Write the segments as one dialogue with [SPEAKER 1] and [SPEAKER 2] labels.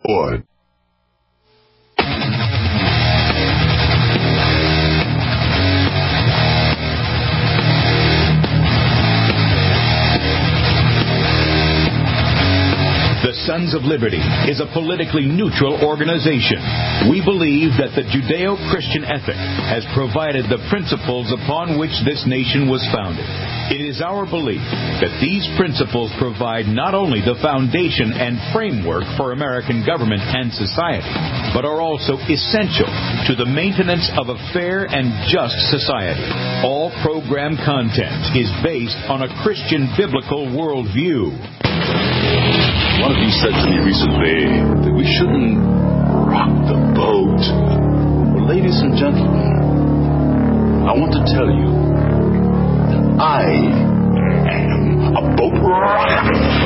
[SPEAKER 1] Lord.
[SPEAKER 2] The Sons of Liberty is a politically neutral organization. We believe that the Judeo-Christian ethic has provided the principles upon which this nation was founded. It is our belief that these principles provide not only the foundation and framework for American government and society, but are also essential to the maintenance of a fair and just society. All program content is based on a Christian biblical worldview.
[SPEAKER 1] One of you said to me recently that we shouldn't rock the boat. Well, ladies and gentlemen, I want to tell you that I am a boat rocker.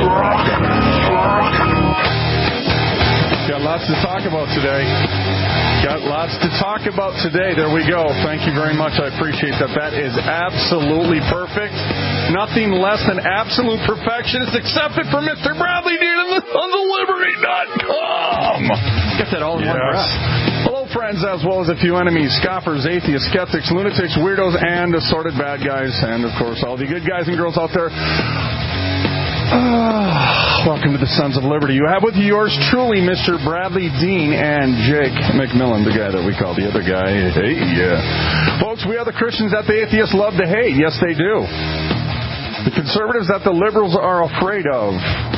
[SPEAKER 3] Got lots to talk about today. There we go. Thank you very much. I appreciate that. That is absolutely perfect. Nothing less than absolute perfection is accepted from Mr. Bradley Dean on the SonsOfLiberty.com.
[SPEAKER 4] Get that all in one breath.
[SPEAKER 3] Hello, friends, as well as a few enemies, scoffers, atheists, skeptics, lunatics, weirdos, and assorted bad guys. And, of course, all the good guys and girls out there. Welcome to the Sons of Liberty. You have with you yours truly, Mr. Bradley Dean and Jake McMillan, the guy that we call the other guy. Hey, yeah. Folks, we are the Christians that the atheists love to hate. Yes, they do. The conservatives that the liberals are afraid of.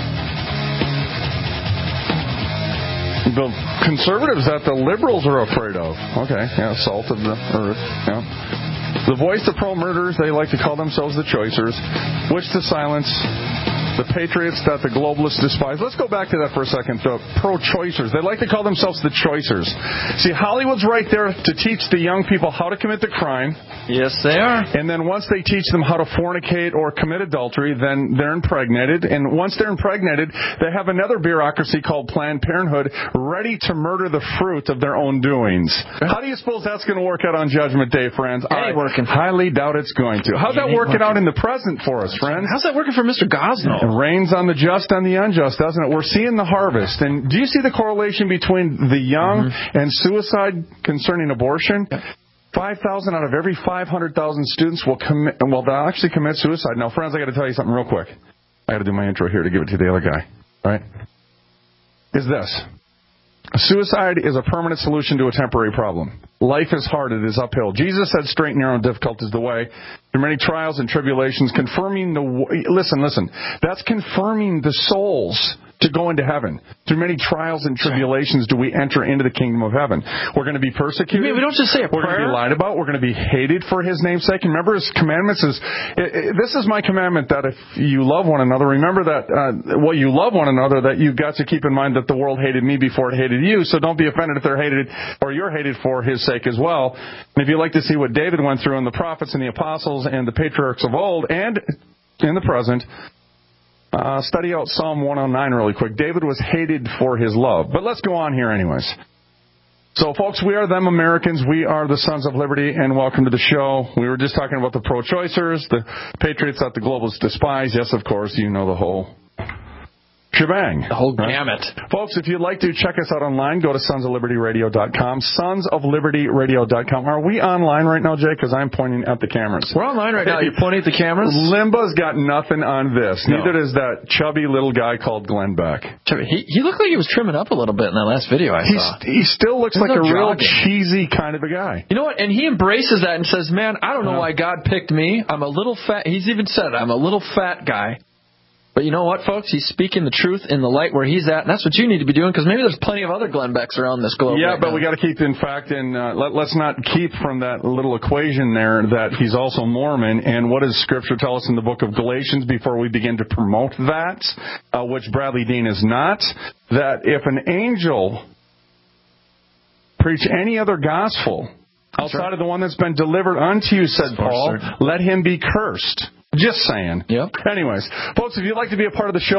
[SPEAKER 3] The conservatives that the liberals are afraid of. Okay, yeah, salt of the earth, yeah. The voice of pro-murderers, they like to call themselves the choicers. Wish to silence the patriots that the globalists despise. Let's go back to that for a second. The pro-choicers. They like to call themselves the choicers. See, Hollywood's right there to teach the young people how to commit the crime.
[SPEAKER 4] Yes, they are.
[SPEAKER 3] And then once they teach them how to fornicate or commit adultery, then they're impregnated. And once they're impregnated, they have another bureaucracy called Planned Parenthood ready to murder the fruit of their own doings. How do you suppose that's going to work out on Judgment Day, friends? I highly doubt it's going to. How's that working out in the present for us, friends?
[SPEAKER 4] How's that working for Mr. Gosnell?
[SPEAKER 3] It rains on the just and the unjust, doesn't it? We're seeing the harvest. And do you see the correlation between the young and suicide concerning abortion? 5,000 out of every 500,000 students will they'll actually commit suicide. Now, friends, I got to tell you something real quick. I got to do my intro here to give it to the other guy. All right? Is this. Suicide is a permanent solution to a temporary problem. Life is hard. It is uphill. Jesus said straight and narrow and difficult is the way. Through many trials and tribulations, confirming listen. That's confirming the souls to go into heaven. Through many trials and tribulations do we enter into the kingdom of heaven. We're going to be persecuted.
[SPEAKER 4] We don't just say a prayer.
[SPEAKER 3] We're going to be lied about. We're going to be hated for his name's sake. And remember, his commandments this is my commandment, that if you love one another, remember that, you love one another, that you've got to keep in mind that the world hated me before it hated you. So don't be offended if they're hated or you're hated for his sake as well. And if you'd like to see what David went through and the prophets and the apostles and the patriarchs of old and in the present, study out Psalm 109 really quick. David was hated for his love. But let's go on here anyways. So, folks, we are them Americans. We are the Sons of Liberty, and welcome to the show. We were just talking about the pro-choicers, the patriots that the globalists despise. Yes, of course, you know the whole shebang.
[SPEAKER 4] The whole gamut.
[SPEAKER 3] Folks, if you'd like to check us out online, go to sonsoflibertyradio.com, sonsoflibertyradio.com. Are we online right now, Jay? Because I'm pointing at the cameras.
[SPEAKER 4] We're online right now. You're pointing at the cameras?
[SPEAKER 3] Limba's got nothing on this. No. Neither does that chubby little guy called Glenn Beck.
[SPEAKER 4] He looked like he was trimming up a little bit in that last video I saw.
[SPEAKER 3] He still looks like a real cheesy kind of a guy.
[SPEAKER 4] You know what? And he embraces that and says, man, I don't know why God picked me. I'm a little fat. He's even said, I'm a little fat guy. But you know what, folks? He's speaking the truth in the light where he's at, and that's what you need to be doing, because maybe there's plenty of other Glenn Becks around this globe.
[SPEAKER 3] Yeah, but we got to keep, in fact, let's not keep from that little equation there that he's also Mormon. And what does Scripture tell us in the book of Galatians before we begin to promote that, which Bradley Dean is not, that if an angel preach any other gospel outside of the one that's been delivered unto you, said Paul, let him be cursed. Just saying.
[SPEAKER 4] Yep.
[SPEAKER 3] Anyways, folks, if you'd like to be a part of the show,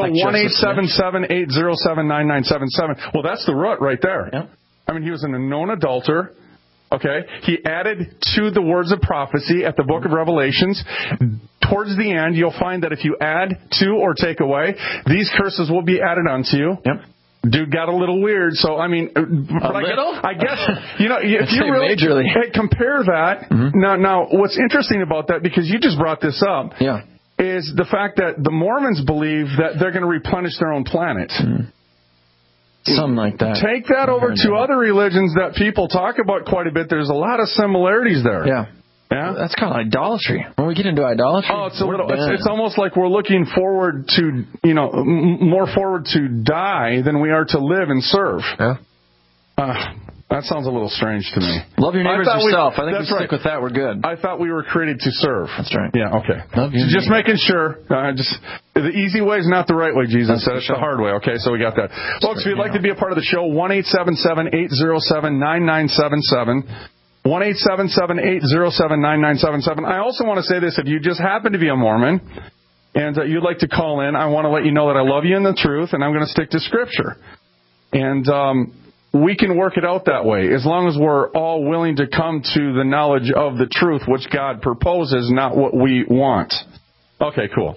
[SPEAKER 3] 1-877-807-9977. Well, that's the root right there.
[SPEAKER 4] Yep.
[SPEAKER 3] I mean, he was a known adulterer. Okay? He added to the words of prophecy at the book of Revelations. Towards the end, you'll find that if you add to or take away, these curses will be added unto you.
[SPEAKER 4] Yep.
[SPEAKER 3] Dude got a little weird. So, I mean, I guess, if you really compare that. Now, what's interesting about that, because you just brought this up, is the fact that the Mormons believe that they're going to replenish their own planet.
[SPEAKER 4] Something like that.
[SPEAKER 3] Take that over to other religions that people talk about quite a bit. There's a lot of similarities there.
[SPEAKER 4] Yeah. That's kind of idolatry. When we get into idolatry,
[SPEAKER 3] it's almost like we're looking forward to, more forward to die than we are to live and serve. Yeah. That sounds a little strange to me.
[SPEAKER 4] Love your neighbors yourself. I think we stick with that. We're good.
[SPEAKER 3] I thought we were created to serve.
[SPEAKER 4] That's right.
[SPEAKER 3] Yeah, okay. Just making sure. The easy way is not the right way, Jesus said. It's the hard way, okay? So we got that. Folks, if you'd like to be a part of the show, 1-877-807-9977. 1-877-807-9977. I also want to say this. If you just happen to be a Mormon and you'd like to call in, I want to let you know that I love you in the truth, and I'm going to stick to Scripture. And we can work it out that way, as long as we're all willing to come to the knowledge of the truth, which God proposes, not what we want. Okay, cool.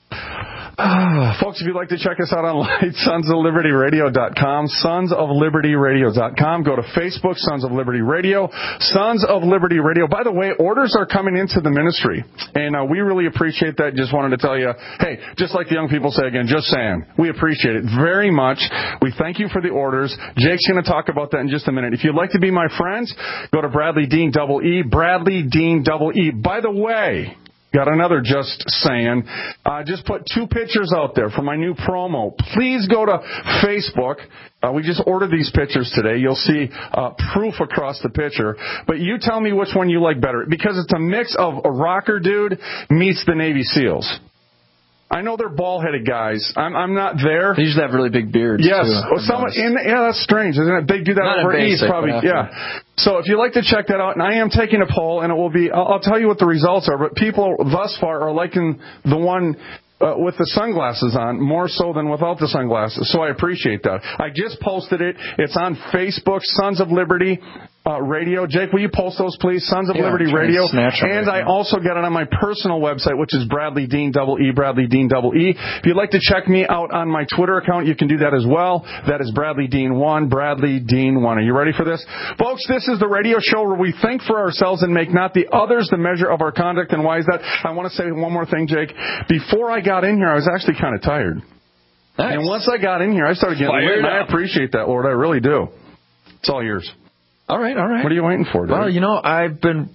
[SPEAKER 3] Folks, if you'd like to check us out online, sonsoflibertyradio.com, sonsoflibertyradio.com. Go to Facebook, Sons of Liberty Radio, Sons of Liberty Radio. By the way, orders are coming into the ministry, and we really appreciate that. Just wanted to tell you, hey, just like the young people say again, just saying, we appreciate it very much. We thank you for the orders. Jake's going to talk about that in just a minute. If you'd like to be my friends, go to Bradley Dean Double E, Bradley Dean Double E. By the way, got another just saying. Just put 2 pictures out there for my new promo. Please go to Facebook. We just ordered these pictures today. You'll see proof across the picture. But you tell me which one you like better, because it's a mix of a rocker dude meets the Navy SEALs. I know they're bald-headed guys. I'm not there.
[SPEAKER 4] They usually have really big beards.
[SPEAKER 3] Yes.
[SPEAKER 4] Too.
[SPEAKER 3] That's strange, isn't it? They do that over East, probably. Yeah. So if you'd like to check that out, and I am taking a poll, and it will be, I'll tell you what the results are, but people thus far are liking the one with the sunglasses on more so than without the sunglasses. So I appreciate that. I just posted it. It's on Facebook, Sons of Liberty Radio. Jake, will you post those, please? Sons of Liberty Radio. And I also got it on my personal website, which is Bradley Dean Double E, Bradley Dean Double E. If you'd like to check me out on my Twitter account, you can do that as well. That is Bradley Dean 1, Bradley Dean 1. Are you ready for this? Folks, this is the radio show where we think for ourselves and make not the others the measure of our conduct. And why is that? I want to say one more thing, Jake. Before I got in here, I was actually kind of tired. Nice. And once I got in here, I started getting lit, and I appreciate that, Lord. I really do. It's all yours.
[SPEAKER 4] All right. What
[SPEAKER 3] are you waiting for, dude?
[SPEAKER 4] Well, I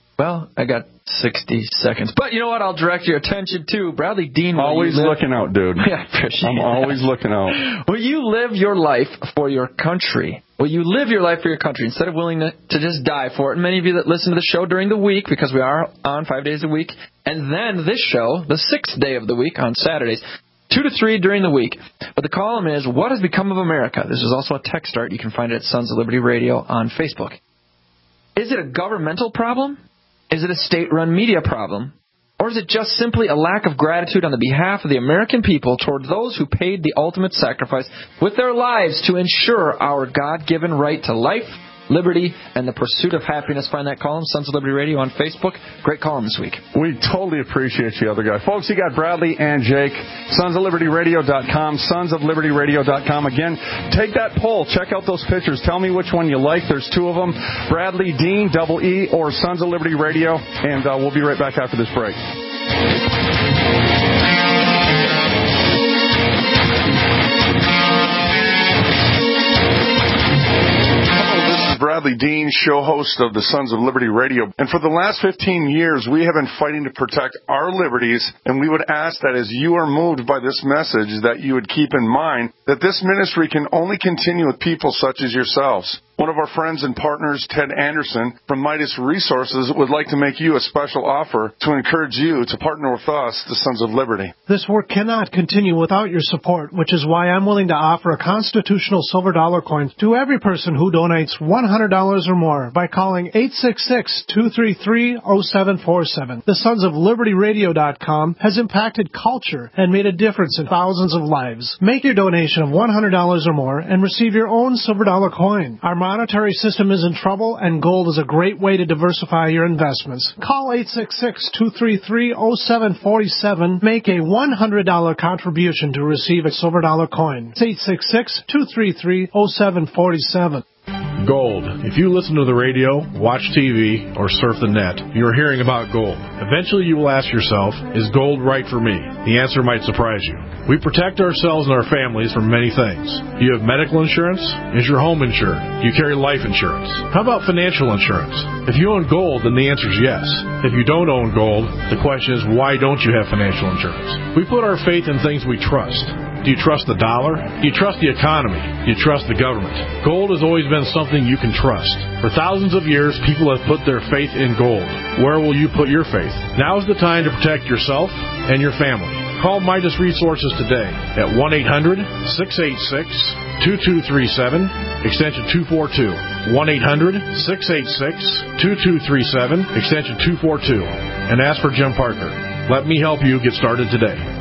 [SPEAKER 4] got 60 seconds. But you know what? I'll direct your attention to Bradley Dean.
[SPEAKER 3] Always looking out, dude.
[SPEAKER 4] Yeah, I appreciate
[SPEAKER 3] I'm always looking out.
[SPEAKER 4] Will you live your life for your country? Will you live your life for your country instead of willing to just die for it? And many of you that listen to the show during the week, because we are on 5 days a week, and then this show, the 6th day of the week on Saturdays, 2 to 3 during the week. But the column is, What has become of America? This is also a text start. You can find it at Sons of Liberty Radio on Facebook. Is it a governmental problem? Is it a state-run media problem? Or is it just simply a lack of gratitude on the behalf of the American people toward those who paid the ultimate sacrifice with their lives to ensure our God-given right to life, liberty, and the pursuit of happiness? Find that column, Sons of Liberty Radio on Facebook. Great column this week.
[SPEAKER 3] We totally appreciate you, other guy. Folks, you got Bradley and Jake. SonsOfLibertyRadio.com, SonsOfLibertyRadio.com. Again, take that poll. Check out those pictures. Tell me which one you like. There's 2 of them. Bradley Dean, Double E, or Sons of Liberty Radio. And we'll be right back after this break. Bradley Dean, show host of the Sons of Liberty Radio. And for the last 15 years, we have been fighting to protect our liberties, and we would ask that as you are moved by this message, that you would keep in mind that this ministry can only continue with people such as yourselves. One of our friends and partners, Ted Anderson, from Midas Resources, would like to make you a special offer to encourage you to partner with us, the Sons of Liberty.
[SPEAKER 5] This work cannot continue without your support, which is why I'm willing to offer a constitutional silver dollar coin to every person who donates $100 or more by calling 866-233-0747. The Sons of Liberty Radio.com has impacted culture and made a difference in thousands of lives. Make your donation of $100 or more and receive your own silver dollar coin. Our monetary system is in trouble, and gold is a great way to diversify your investments. Call 866-233-0747. Make a $100 contribution to receive a silver dollar coin. It's 866-233-0747.
[SPEAKER 6] Gold. If you listen to the radio, watch TV, or surf the net, you're hearing about gold. Eventually you will ask yourself, is gold right for me? The answer might surprise you. We protect ourselves and our families from many things. You have medical insurance? Is your home insured? Do you carry life insurance? How about financial insurance? If you own gold, then the answer is yes. If you don't own gold, the question is, why don't you have financial insurance? We put our faith in things we trust. Do you trust the dollar? Do you trust the economy? Do you trust the government? Gold has always been something you can trust. For thousands of years, people have put their faith in gold. Where will you put your faith? Now is the time to protect yourself and your family. Call Midas Resources today at 1-800-686-2237, extension 242. 1-800-686-2237, extension 242. And ask for Jim Parker. Let me help you get started today.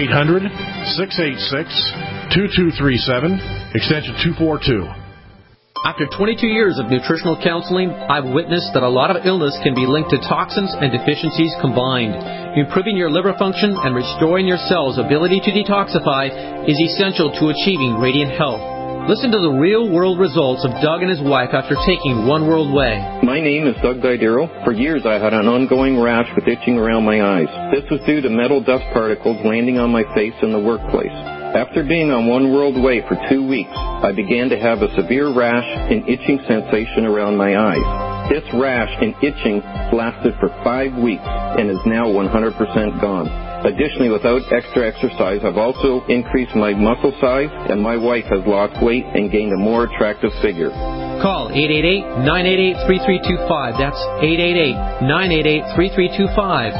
[SPEAKER 6] 1-800-686-2237, extension 242.
[SPEAKER 7] After 22 years of nutritional counseling, I've witnessed that a lot of illness can be linked to toxins and deficiencies combined. Improving your liver function and restoring your cells' ability to detoxify is essential to achieving radiant health. Listen to the real-world results of Doug and his wife after taking One World Way.
[SPEAKER 8] My name is Doug Didero. For years I had an ongoing rash with itching around my eyes. This was due to metal dust particles landing on my face in the workplace. After being on One World Way for 2 weeks, I began to have a severe rash and itching sensation around my eyes. This rash and itching lasted for 5 weeks and is now 100% gone. Additionally, without extra exercise, I've also increased my muscle size, and my wife has lost weight and gained a more attractive figure.
[SPEAKER 7] Call 888-988-3325. That's 888-988-3325.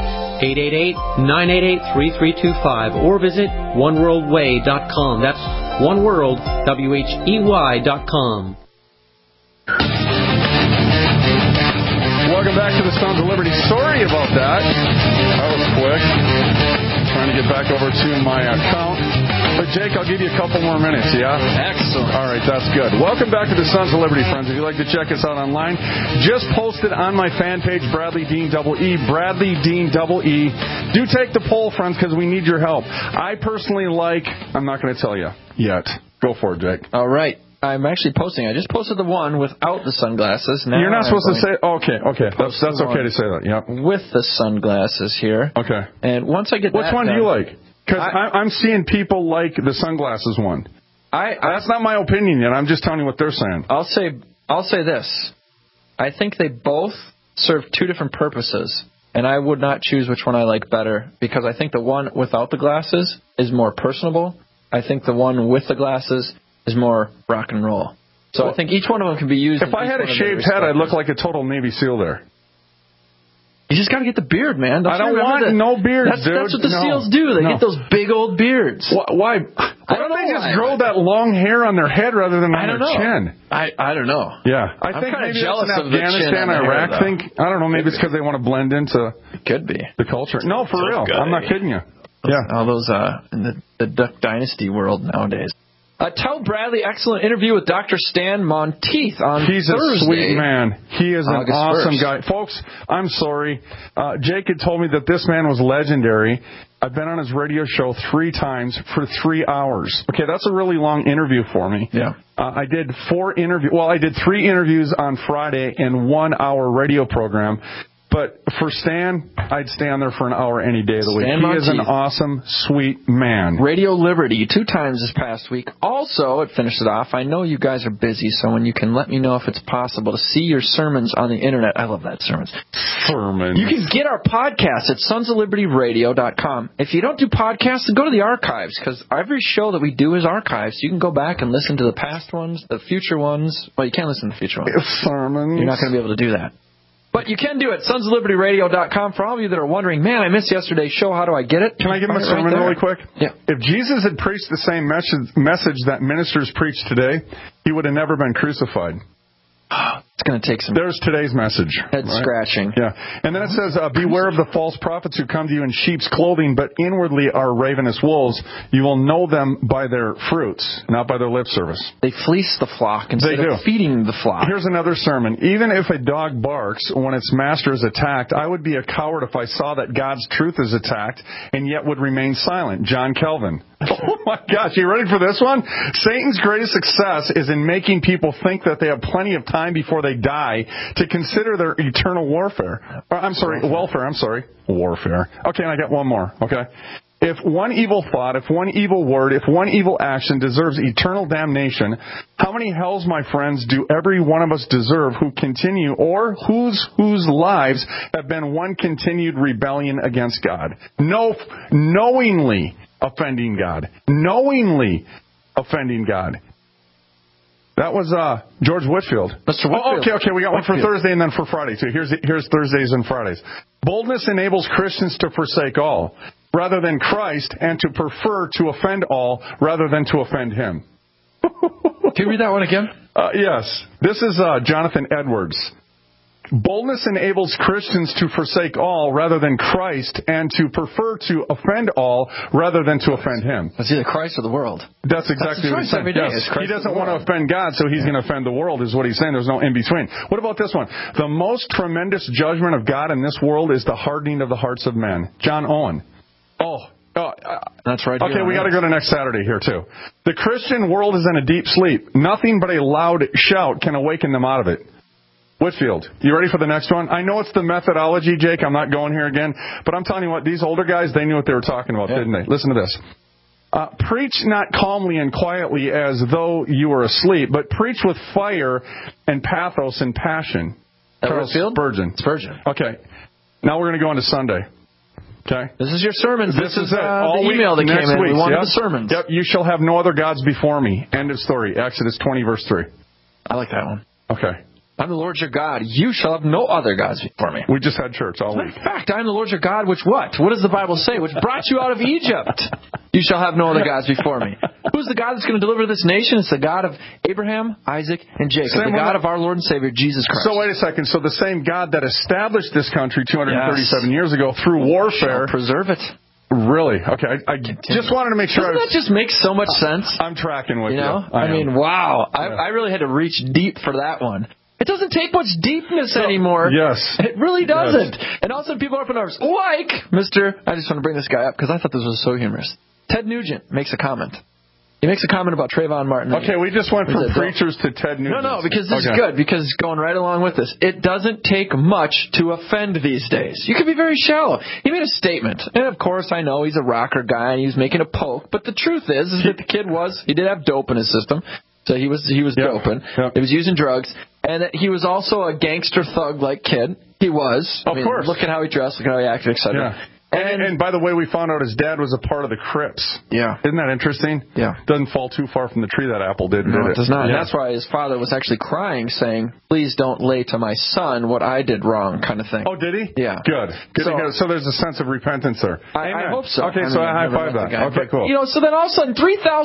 [SPEAKER 7] 888-988-3325. Or visit oneworldway.com. That's oneworldwhey.com.
[SPEAKER 3] Welcome back to the Sons of Liberty. Sorry about that. That was quick. Trying to get back over to my account. But Jake, I'll give you a couple more minutes, yeah?
[SPEAKER 4] Excellent.
[SPEAKER 3] All right, that's good. Welcome back to the Sons of Liberty, friends. If you'd like to check us out online, just posted on my fan page, Bradley Dean Double E. Bradley Dean Double E. Do take the poll, friends, because we need your help. I personally I'm not going to tell you yet. Go for it, Jake.
[SPEAKER 4] All right. I'm actually posting. I just posted the one without the sunglasses. Now
[SPEAKER 3] you're not supposed to say... Okay. That's okay to say that, yeah.
[SPEAKER 4] With the sunglasses here.
[SPEAKER 3] Okay.
[SPEAKER 4] And once I get
[SPEAKER 3] Which one do you like? Because I'm seeing people like the sunglasses one. That's not my opinion yet. I'm just telling you what they're saying.
[SPEAKER 4] I'll say this. I think they both serve two different purposes, and I would not choose which one I like better, because I think the one without the glasses is more personable. I think the one with the glasses is more rock and roll. So I think each one of them can be used.
[SPEAKER 3] If I had a shaved head, I'd look like a total Navy SEAL there.
[SPEAKER 4] You just got to get the beard, man.
[SPEAKER 3] I don't want no beard,
[SPEAKER 4] dude. That's what the SEALs do. They get those big old beards.
[SPEAKER 3] Why? Why don't they just grow that long hair on their head rather than on their chin?
[SPEAKER 4] I don't know.
[SPEAKER 3] Yeah. I think maybe jealous of Afghanistan, Iraq thing. I don't know. Maybe it's because they want to blend into the culture. No, for real. I'm not kidding you. Yeah.
[SPEAKER 4] All those in the Duck Dynasty world nowadays. Tell Bradley, excellent interview with Dr. Stan Monteith on Thursday.
[SPEAKER 3] He's a sweet man. He is an awesome guy. Folks, I'm sorry. Jake had told me that this man was legendary. I've been on his radio show 3 times for 3 hours. Okay, that's a really long interview for me.
[SPEAKER 4] Yeah.
[SPEAKER 3] I did 3 interviews on Friday and 1 hour radio program. But for Stan, I'd stay on there for an hour any day of the week. He is an awesome, sweet man.
[SPEAKER 4] Radio Liberty 2 times this past week. Also, it finished it off. I know you guys are busy, so when you can let me know if it's possible to see your sermons on the internet. I love that, sermons. You can get our podcast at sonsoflibertyradio.com. If you don't do podcasts, then go to the archives, because every show that we do is archives. You can go back and listen to the past ones, the future ones. Well, you can't listen to the future ones.
[SPEAKER 3] Sermons.
[SPEAKER 4] You're not going to be able to do that. But you can do it, sonsoflibertyradio.com. For all of you that are wondering, man, I missed yesterday's show. How do I get it?
[SPEAKER 3] Can I give him a sermon really quick?
[SPEAKER 4] Yeah.
[SPEAKER 3] If Jesus had preached the same message that ministers preach today, he would have never been crucified.
[SPEAKER 4] That's going to take some
[SPEAKER 3] There's today's message.
[SPEAKER 4] head scratching.
[SPEAKER 3] Yeah. And then it says, beware of the false prophets who come to you in sheep's clothing, but inwardly are ravenous wolves. You will know them by their fruits, not by their lip service.
[SPEAKER 4] They fleece the flock instead of feeding the flock.
[SPEAKER 3] Here's another sermon. Even if a dog barks when its master is attacked, I would be a coward if I saw that God's truth is attacked and yet would remain silent. John Calvin. Oh my gosh, you ready for this one? Satan's greatest success is in making people think that they have plenty of time before they die to consider their eternal warfare. Warfare. Okay, and I got one more. Okay. If one evil thought, if one evil word, if one evil action deserves eternal damnation, how many hells, my friends, do every one of us deserve who continue or whose lives have been one continued rebellion against God? Knowingly offending God. Knowingly offending God. That was George Whitefield.
[SPEAKER 4] Mr. Whitefield.
[SPEAKER 3] Okay. We got one for Thursday and then for Friday, too. Here's Thursdays and Fridays. Boldness enables Christians to forsake all rather than Christ, and to prefer to offend all rather than to offend him.
[SPEAKER 4] Can you read that one again?
[SPEAKER 3] Yes. This is Jonathan Edwards. Boldness enables Christians to forsake all rather than Christ, and to prefer to offend all rather than to offend him.
[SPEAKER 4] It's either Christ or the world.
[SPEAKER 3] That's exactly what he's saying. Yes. He doesn't want to offend God, so he's going to offend the world, is what he's saying. There's no in-between. What about this one? The most tremendous judgment of God in this world is the hardening of the hearts of men. John Owen.
[SPEAKER 4] That's right.
[SPEAKER 3] Okay, we got to go to next Saturday here, too. The Christian world is in a deep sleep. Nothing but a loud shout can awaken them out of it. Whitefield, you ready for the next one? I know it's the methodology, Jake. I'm not going here again. But I'm telling you what, these older guys, they knew what they were talking about, didn't they? Listen to this. Preach not calmly and quietly as though you were asleep, but preach with fire and pathos and passion.
[SPEAKER 4] Charles
[SPEAKER 3] Spurgeon. Okay. Now we're going to go on to Sunday. Okay.
[SPEAKER 4] This is your sermons.
[SPEAKER 3] This is
[SPEAKER 4] the email that came in. We wanted the sermons.
[SPEAKER 3] Yep. You shall have no other gods before me. End of story. Exodus 20, verse 3.
[SPEAKER 4] I like that one.
[SPEAKER 3] Okay.
[SPEAKER 4] I'm the Lord your God. You shall have no other gods before me.
[SPEAKER 3] We just had church all week.
[SPEAKER 4] In fact, I'm the Lord your God, which what? What does the Bible say? Which brought you out of Egypt. You shall have no other gods before me. Who's the God that's going to deliver this nation? It's the God of Abraham, Isaac, and Jacob. The God of our Lord and Savior, Jesus Christ.
[SPEAKER 3] So wait a second. So the same God that established this country 237 years ago through warfare.
[SPEAKER 4] Shall preserve it.
[SPEAKER 3] Really? Okay. I just wanted to make sure.
[SPEAKER 4] Doesn't that just make so much sense?
[SPEAKER 3] I'm tracking with you.
[SPEAKER 4] I mean, wow. Yeah. I really had to reach deep for that one. It doesn't take much deepness anymore.
[SPEAKER 3] Yes.
[SPEAKER 4] It really doesn't. Yes. And all of a sudden people are up in arms. Like, I just want to bring this guy up because I thought this was so humorous. Ted Nugent makes a comment. He makes a comment about Trayvon Martin.
[SPEAKER 3] Okay, we just went from preachers to Ted Nugent.
[SPEAKER 4] No, because this is good, because going right along with this, it doesn't take much to offend these days. You can be very shallow. He made a statement, and of course I know he's a rocker guy and he was making a poke, but the truth is that the kid he did have dope in his system, so he was doping. Yep. He was using drugs, and that he was also a gangster thug-like kid. He was.
[SPEAKER 3] Of course.
[SPEAKER 4] Look at how he dressed, look at how he acted, etc.
[SPEAKER 3] Yeah. And by the way, we found out his dad was a part of the Crips.
[SPEAKER 4] Yeah.
[SPEAKER 3] Isn't that interesting?
[SPEAKER 4] Yeah.
[SPEAKER 3] Doesn't fall too far from the tree that apple did,
[SPEAKER 4] no,
[SPEAKER 3] did it?
[SPEAKER 4] It does not.
[SPEAKER 3] Yeah.
[SPEAKER 4] And that's why his father was actually crying, saying, please don't lay to my son what I did wrong, kind of thing.
[SPEAKER 3] Oh, did he?
[SPEAKER 4] Yeah.
[SPEAKER 3] Good. So there's a sense of repentance there.
[SPEAKER 4] I hope so.
[SPEAKER 3] Okay, so I high-five that. Okay, cool.
[SPEAKER 4] So then all of a sudden,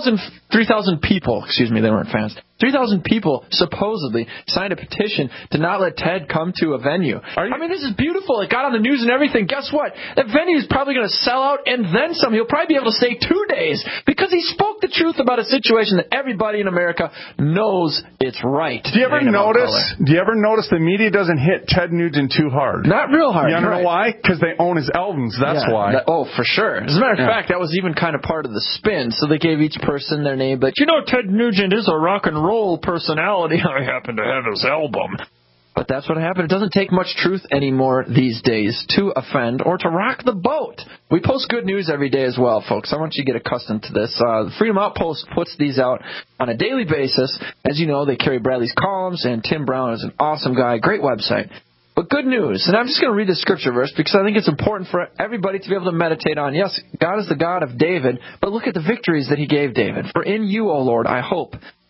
[SPEAKER 4] 3,000 people, they weren't fans, 3,000 people supposedly signed a petition to not let Ted come to a venue. This is beautiful. It got on the news and everything. Guess what? That venue is probably going to sell out and then some. He'll probably be able to stay 2 days because he spoke the truth about a situation that everybody in America knows it's right.
[SPEAKER 3] Do you ever notice the media doesn't hit Ted Nugent too hard?
[SPEAKER 4] Not real hard.
[SPEAKER 3] You know why? Because they own his albums. That's why.
[SPEAKER 4] For sure. As a matter of fact, that was even kind of part of the spin. So they gave each person their name. But Ted Nugent is a rock and roll personality. I happen to have his album. But that's what happened. It doesn't take much truth anymore these days to offend or to rock the boat. We post good news every day as well, folks. I want you to get accustomed to this. The Freedom Outpost puts these out on a daily basis. As you know, they carry Bradley's columns, and Tim Brown is an awesome guy. Great website. But good news, and I'm just going to read the scripture verse because I think it's important for everybody to be able to meditate on. Yes, God is the God of David, but look at the victories that he gave David. For in you, O Lord, I hope.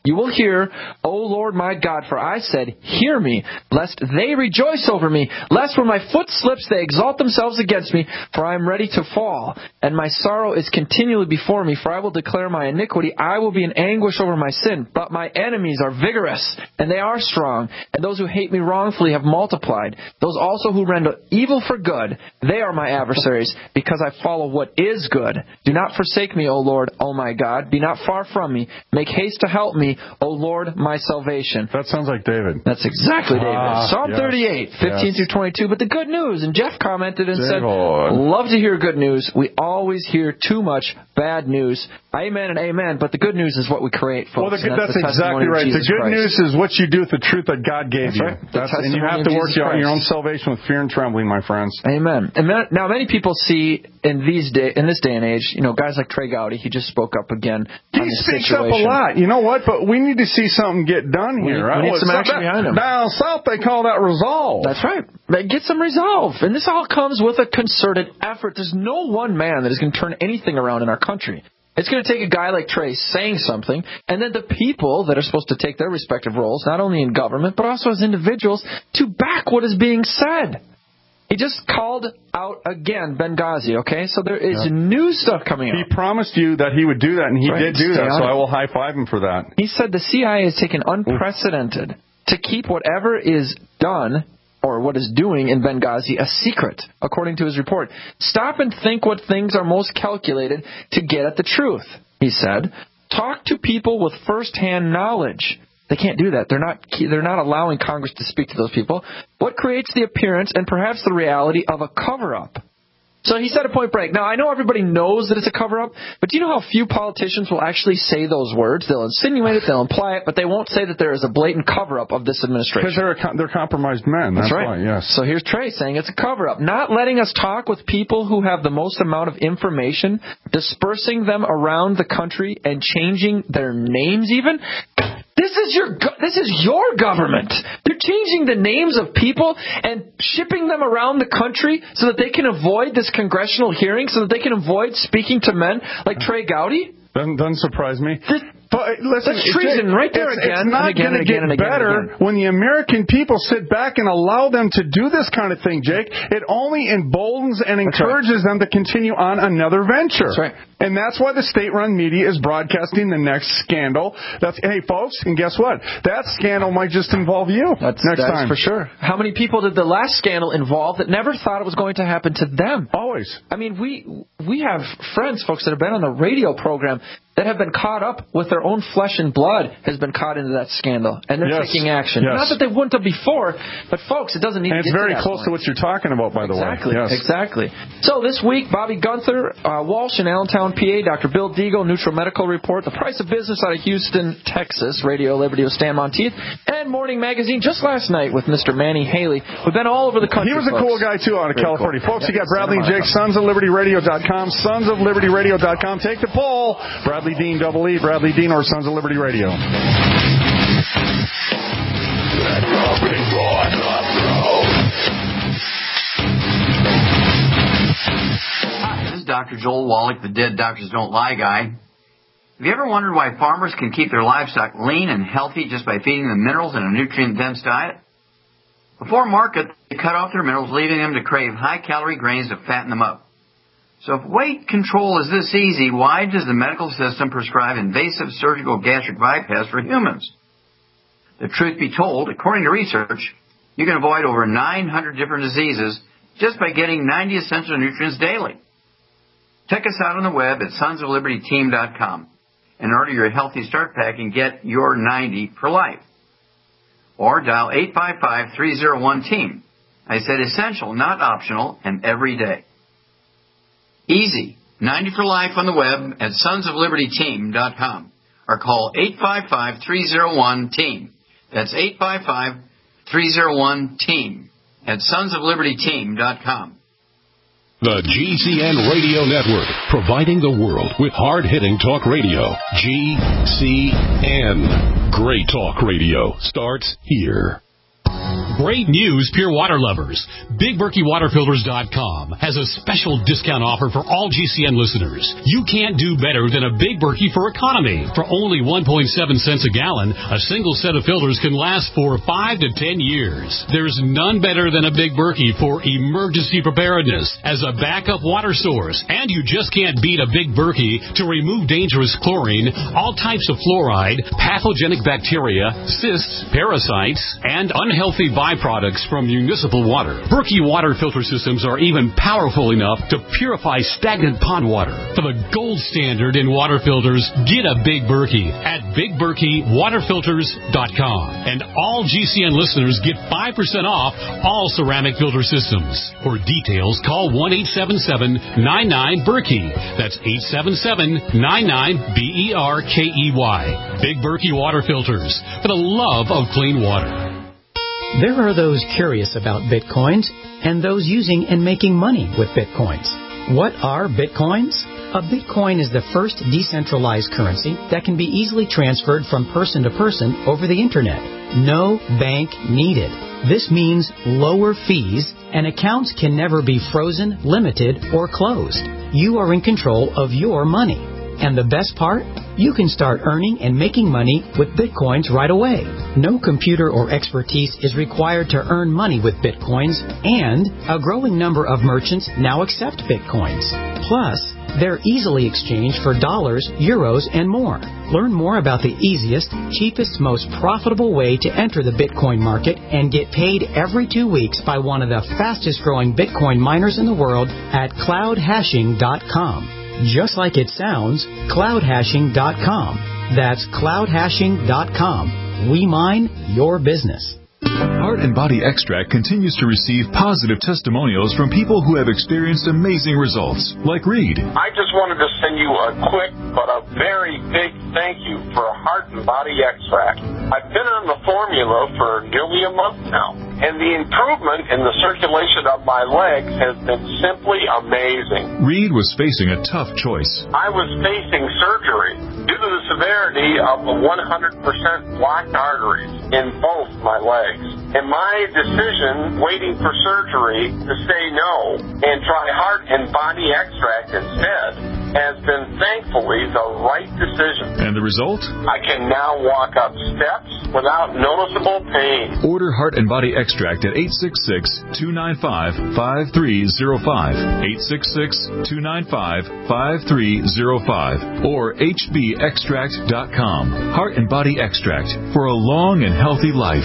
[SPEAKER 4] You will hear, O Lord my God, for I said, hear me, lest they rejoice over me, lest when my foot slips they exalt themselves against me, for I am ready to fall, and my sorrow is continually before me, for I will declare my iniquity, I will be in anguish over my sin. But my enemies are vigorous, and they are strong, and those who hate me wrongfully have multiplied. Those also who render evil for good, they are my adversaries, because I follow what is good. Do not forsake me, O Lord, O my God. Be not far from me. Make haste to help me, O Lord, my salvation.
[SPEAKER 3] That sounds like David.
[SPEAKER 4] That's exactly David. Psalm 38, 15 through 22. But the good news, and Jeff commented and said, love to hear good news. We always hear too much bad news. Amen and amen. But the good news is what we create, folks.
[SPEAKER 3] Well, that's exactly right. The good news is what you do with the truth that God gave you.
[SPEAKER 4] Right.
[SPEAKER 3] And you have to work out your own salvation with fear and trembling, my friends.
[SPEAKER 4] Amen. And now many people see in this day and age, guys like Trey Gowdy, he just spoke up again.
[SPEAKER 3] He speaks up a lot. You know what? But we need to see something get done here.
[SPEAKER 4] We need some action behind him.
[SPEAKER 3] Down south, they call that resolve.
[SPEAKER 4] That's right. Get some resolve. And this all comes with a concerted effort. There's no one man that is going to turn anything around in our country. It's going to take a guy like Trey saying something, and then the people that are supposed to take their respective roles, not only in government, but also as individuals, to back what is being said. He just called out again Benghazi, okay? So there is new stuff coming out.
[SPEAKER 3] He promised you that he would do that, and he did do that, so I will high-five him for that.
[SPEAKER 4] He said the CIA has taken unprecedented to keep whatever is done or what is doing in Benghazi a secret, according to his report. Stop and think what things are most calculated to get at the truth, he said. Talk to people with first-hand knowledge. They can't do that. They're not allowing Congress to speak to those people. What creates the appearance and perhaps the reality of a cover-up? So he said at point break. Now, I know everybody knows that it's a cover-up, but do you know how few politicians will actually say those words? They'll insinuate it, they'll imply it, but they won't say that there is a blatant cover-up of this administration.
[SPEAKER 3] Because they're compromised men. That's
[SPEAKER 4] right.
[SPEAKER 3] Why, yes.
[SPEAKER 4] So here's Trey saying it's a cover-up. Not letting us talk with people who have the most amount of information, dispersing them around the country and changing their names even. This is your government. They're changing the names of people and shipping them around the country so that they can avoid this congressional hearing, so that they can avoid speaking to men like Trey Gowdy.
[SPEAKER 3] Doesn't surprise me.
[SPEAKER 4] But listen, that's treason right there again.
[SPEAKER 3] It's not going to get better when the American people sit back and allow them to do this kind of thing, Jake. It only emboldens and encourages them to continue on another venture.
[SPEAKER 4] That's right.
[SPEAKER 3] And that's why the state-run media is broadcasting the next scandal. Hey, folks, and guess what? That scandal might just involve you next time.
[SPEAKER 4] That's for sure. How many people did the last scandal involve that never thought it was going to happen to them?
[SPEAKER 3] Always.
[SPEAKER 4] I mean, we have friends, folks, that have been on the radio program that have been caught up with their own flesh and blood has been caught into that scandal, and they're taking action.
[SPEAKER 3] Yes.
[SPEAKER 4] Not that they wouldn't have before, but folks, it doesn't need to get to that point.
[SPEAKER 3] And it's very close to what you're talking about, by the way.
[SPEAKER 4] Exactly. So this week, Bobby Gunther, Walsh in Allentown, PA, Dr. Bill Deagle, Neutral Medical Report, The Price of Business out of Houston, Texas, Radio Liberty with Stan Monteith, and Morning Magazine just last night with Mr. Manny Haley. We've been all over the country.
[SPEAKER 3] He was a cool guy, too, out of California. Cool. Folks, you got Bradley and Jake, sonsoflibertyradio.com, sonsoflibertyradio.com. Take the poll. Bradley Dean, double E, Bradley Dean, or Sons of Liberty Radio.
[SPEAKER 9] Hi, this is Dr. Joel Wallach, the Dead Doctors Don't Lie guy. Have you ever wondered why farmers can keep their livestock lean and healthy just by feeding them minerals in a nutrient-dense diet? Before market, they cut off their minerals, leaving them to crave high-calorie grains to fatten them up. So if weight control is this easy, why does the medical system prescribe invasive surgical gastric bypass for humans? The truth be told, according to research, you can avoid over 900 different diseases just by getting 90 essential nutrients daily. Check us out on the web at sonsoflibertyteam.com and order your Healthy Start Pack and get your 90 for life. Or dial 855-301-TEAM. I said essential, not optional, and every day. Easy. 90 for life on the web at sonsoflibertyteam.com or call 855-301-TEAM. That's 855-301-TEAM at sonsoflibertyteam.com.
[SPEAKER 10] The GCN Radio Network, providing the world with hard-hitting talk radio. GCN. Great talk radio starts here. Great news, pure water lovers. BigBerkeyWaterFilters.com has a special discount offer for all GCN listeners. You can't do better than a Big Berkey for economy. For only 1.7 cents a gallon, a single set of filters can last for 5 to 10 years. There's none better than a Big Berkey for emergency preparedness as a backup water source. And you just can't beat a Big Berkey to remove dangerous chlorine, all types of fluoride, pathogenic bacteria, cysts, parasites, and unhealthy byproducts from municipal water. Berkey water filter systems are even powerful enough to purify stagnant pond water. For the gold standard in water filters, get a Big Berkey at BigBerkeyWaterFilters.com. And all GCN listeners get 5% off all ceramic filter systems. For details, call 1-877-99-BERKEY. That's 877-99-BERKEY. Big Berkey Water Filters, for the love of clean water.
[SPEAKER 11] There are those curious about Bitcoins and those using and making money with Bitcoins. What are Bitcoins? A Bitcoin is the first decentralized currency that can be easily transferred from person to person over the Internet. No bank needed. This means lower fees, and accounts can never be frozen, limited, or closed. You are in control of your money. And the best part? You can start earning and making money with Bitcoins right away. No computer or expertise is required to earn money with Bitcoins, and a growing number of merchants now accept Bitcoins. Plus, they're easily exchanged for dollars, euros, and more. Learn more about the easiest, cheapest, most profitable way to enter the Bitcoin market and get paid every 2 weeks by one of the fastest growing Bitcoin miners in the world at cloudhashing.com. Just like it sounds, cloudhashing.com. That's cloudhashing.com. We mine your business.
[SPEAKER 12] Heart and Body Extract continues to receive positive testimonials from people who have experienced amazing results, like Reed.
[SPEAKER 13] I just wanted to send you a quick but a very big thank you for Heart and Body Extract. I've been on the formula for nearly a month now, and the improvement in the circulation of my legs has been simply amazing.
[SPEAKER 12] Reed was facing a tough choice.
[SPEAKER 13] I was facing surgery due to the severity of the 100% blocked arteries in both my legs. And my decision, waiting for surgery, to say no and try Heart and Body Extract instead, has been thankfully the right decision.
[SPEAKER 12] And the result?
[SPEAKER 13] I can now walk up steps without noticeable pain.
[SPEAKER 12] Order Heart and Body Extract at 866-295-5305, 866-295-5305, or hbextract.com. Heart and Body Extract for a long and healthy life.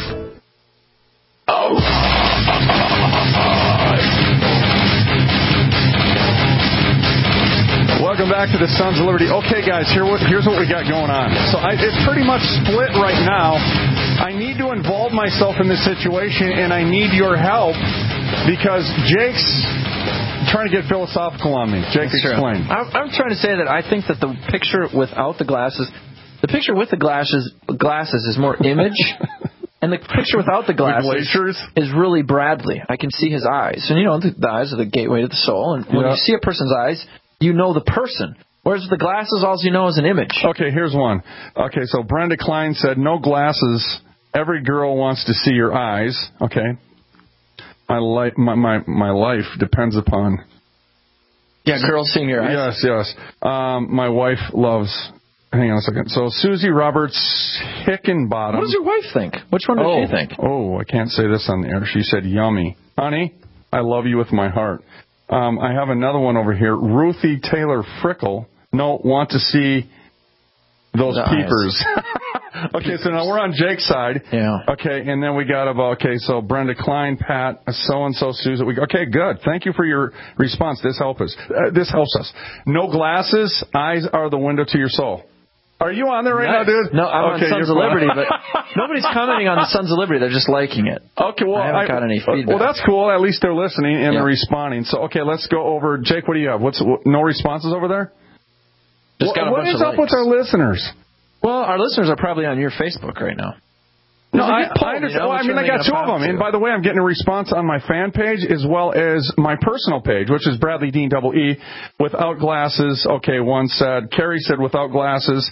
[SPEAKER 3] Welcome back to the Sons of Liberty. Okay, guys, here's what we got going on. So it's pretty much split right now. I need to involve myself in this situation, and I need your help because Jake's trying to get philosophical on me. Jake, explain.
[SPEAKER 4] I'm trying to say that I think that the picture without the glasses, the picture with the glasses is more image. And the picture without the glasses is really Bradley. I can see his eyes. And, the eyes are the gateway to the soul. And when you see a person's eyes, you know the person. Whereas with the glasses, all you know is an image.
[SPEAKER 3] Okay, here's one. Okay, so Brenda Klein said, no glasses. Every girl wants to see your eyes. Okay. My life depends upon...
[SPEAKER 4] Yeah, girls seeing your eyes.
[SPEAKER 3] Yes. My wife loves... Hang on a second. So Susie Roberts Hickenbottom.
[SPEAKER 4] What does your wife think? Which one does she think?
[SPEAKER 3] Oh, I can't say this on the air. She said, yummy. Honey, I love you with my heart. I have another one over here. Ruthie Taylor Frickle. No, want to see those peepers. Okay, so now we're on Jake's side.
[SPEAKER 4] Yeah.
[SPEAKER 3] Okay, and then we got so Brenda Klein, Pat, so-and-so, Susan. Okay, good. Thank you for your response. This helps us. No glasses. Eyes are the window to your soul. Are you on there right now, dude?
[SPEAKER 4] No, I'm on Sons of Liberty, but nobody's commenting on the Sons of Liberty. They're just liking it.
[SPEAKER 3] Okay, well,
[SPEAKER 4] I haven't got any feedback.
[SPEAKER 3] Well, that's cool. At least they're listening and they're responding. So, okay, let's go over. Jake, what do you have? No responses over there? What is up with our listeners?
[SPEAKER 4] Well, our listeners are probably on your Facebook right now.
[SPEAKER 3] No, I understand. I got two of them. And by the way, I'm getting a response on my fan page as well as my personal page, which is Bradley Dean EE. Without glasses. Okay, one said, Carrie said without glasses.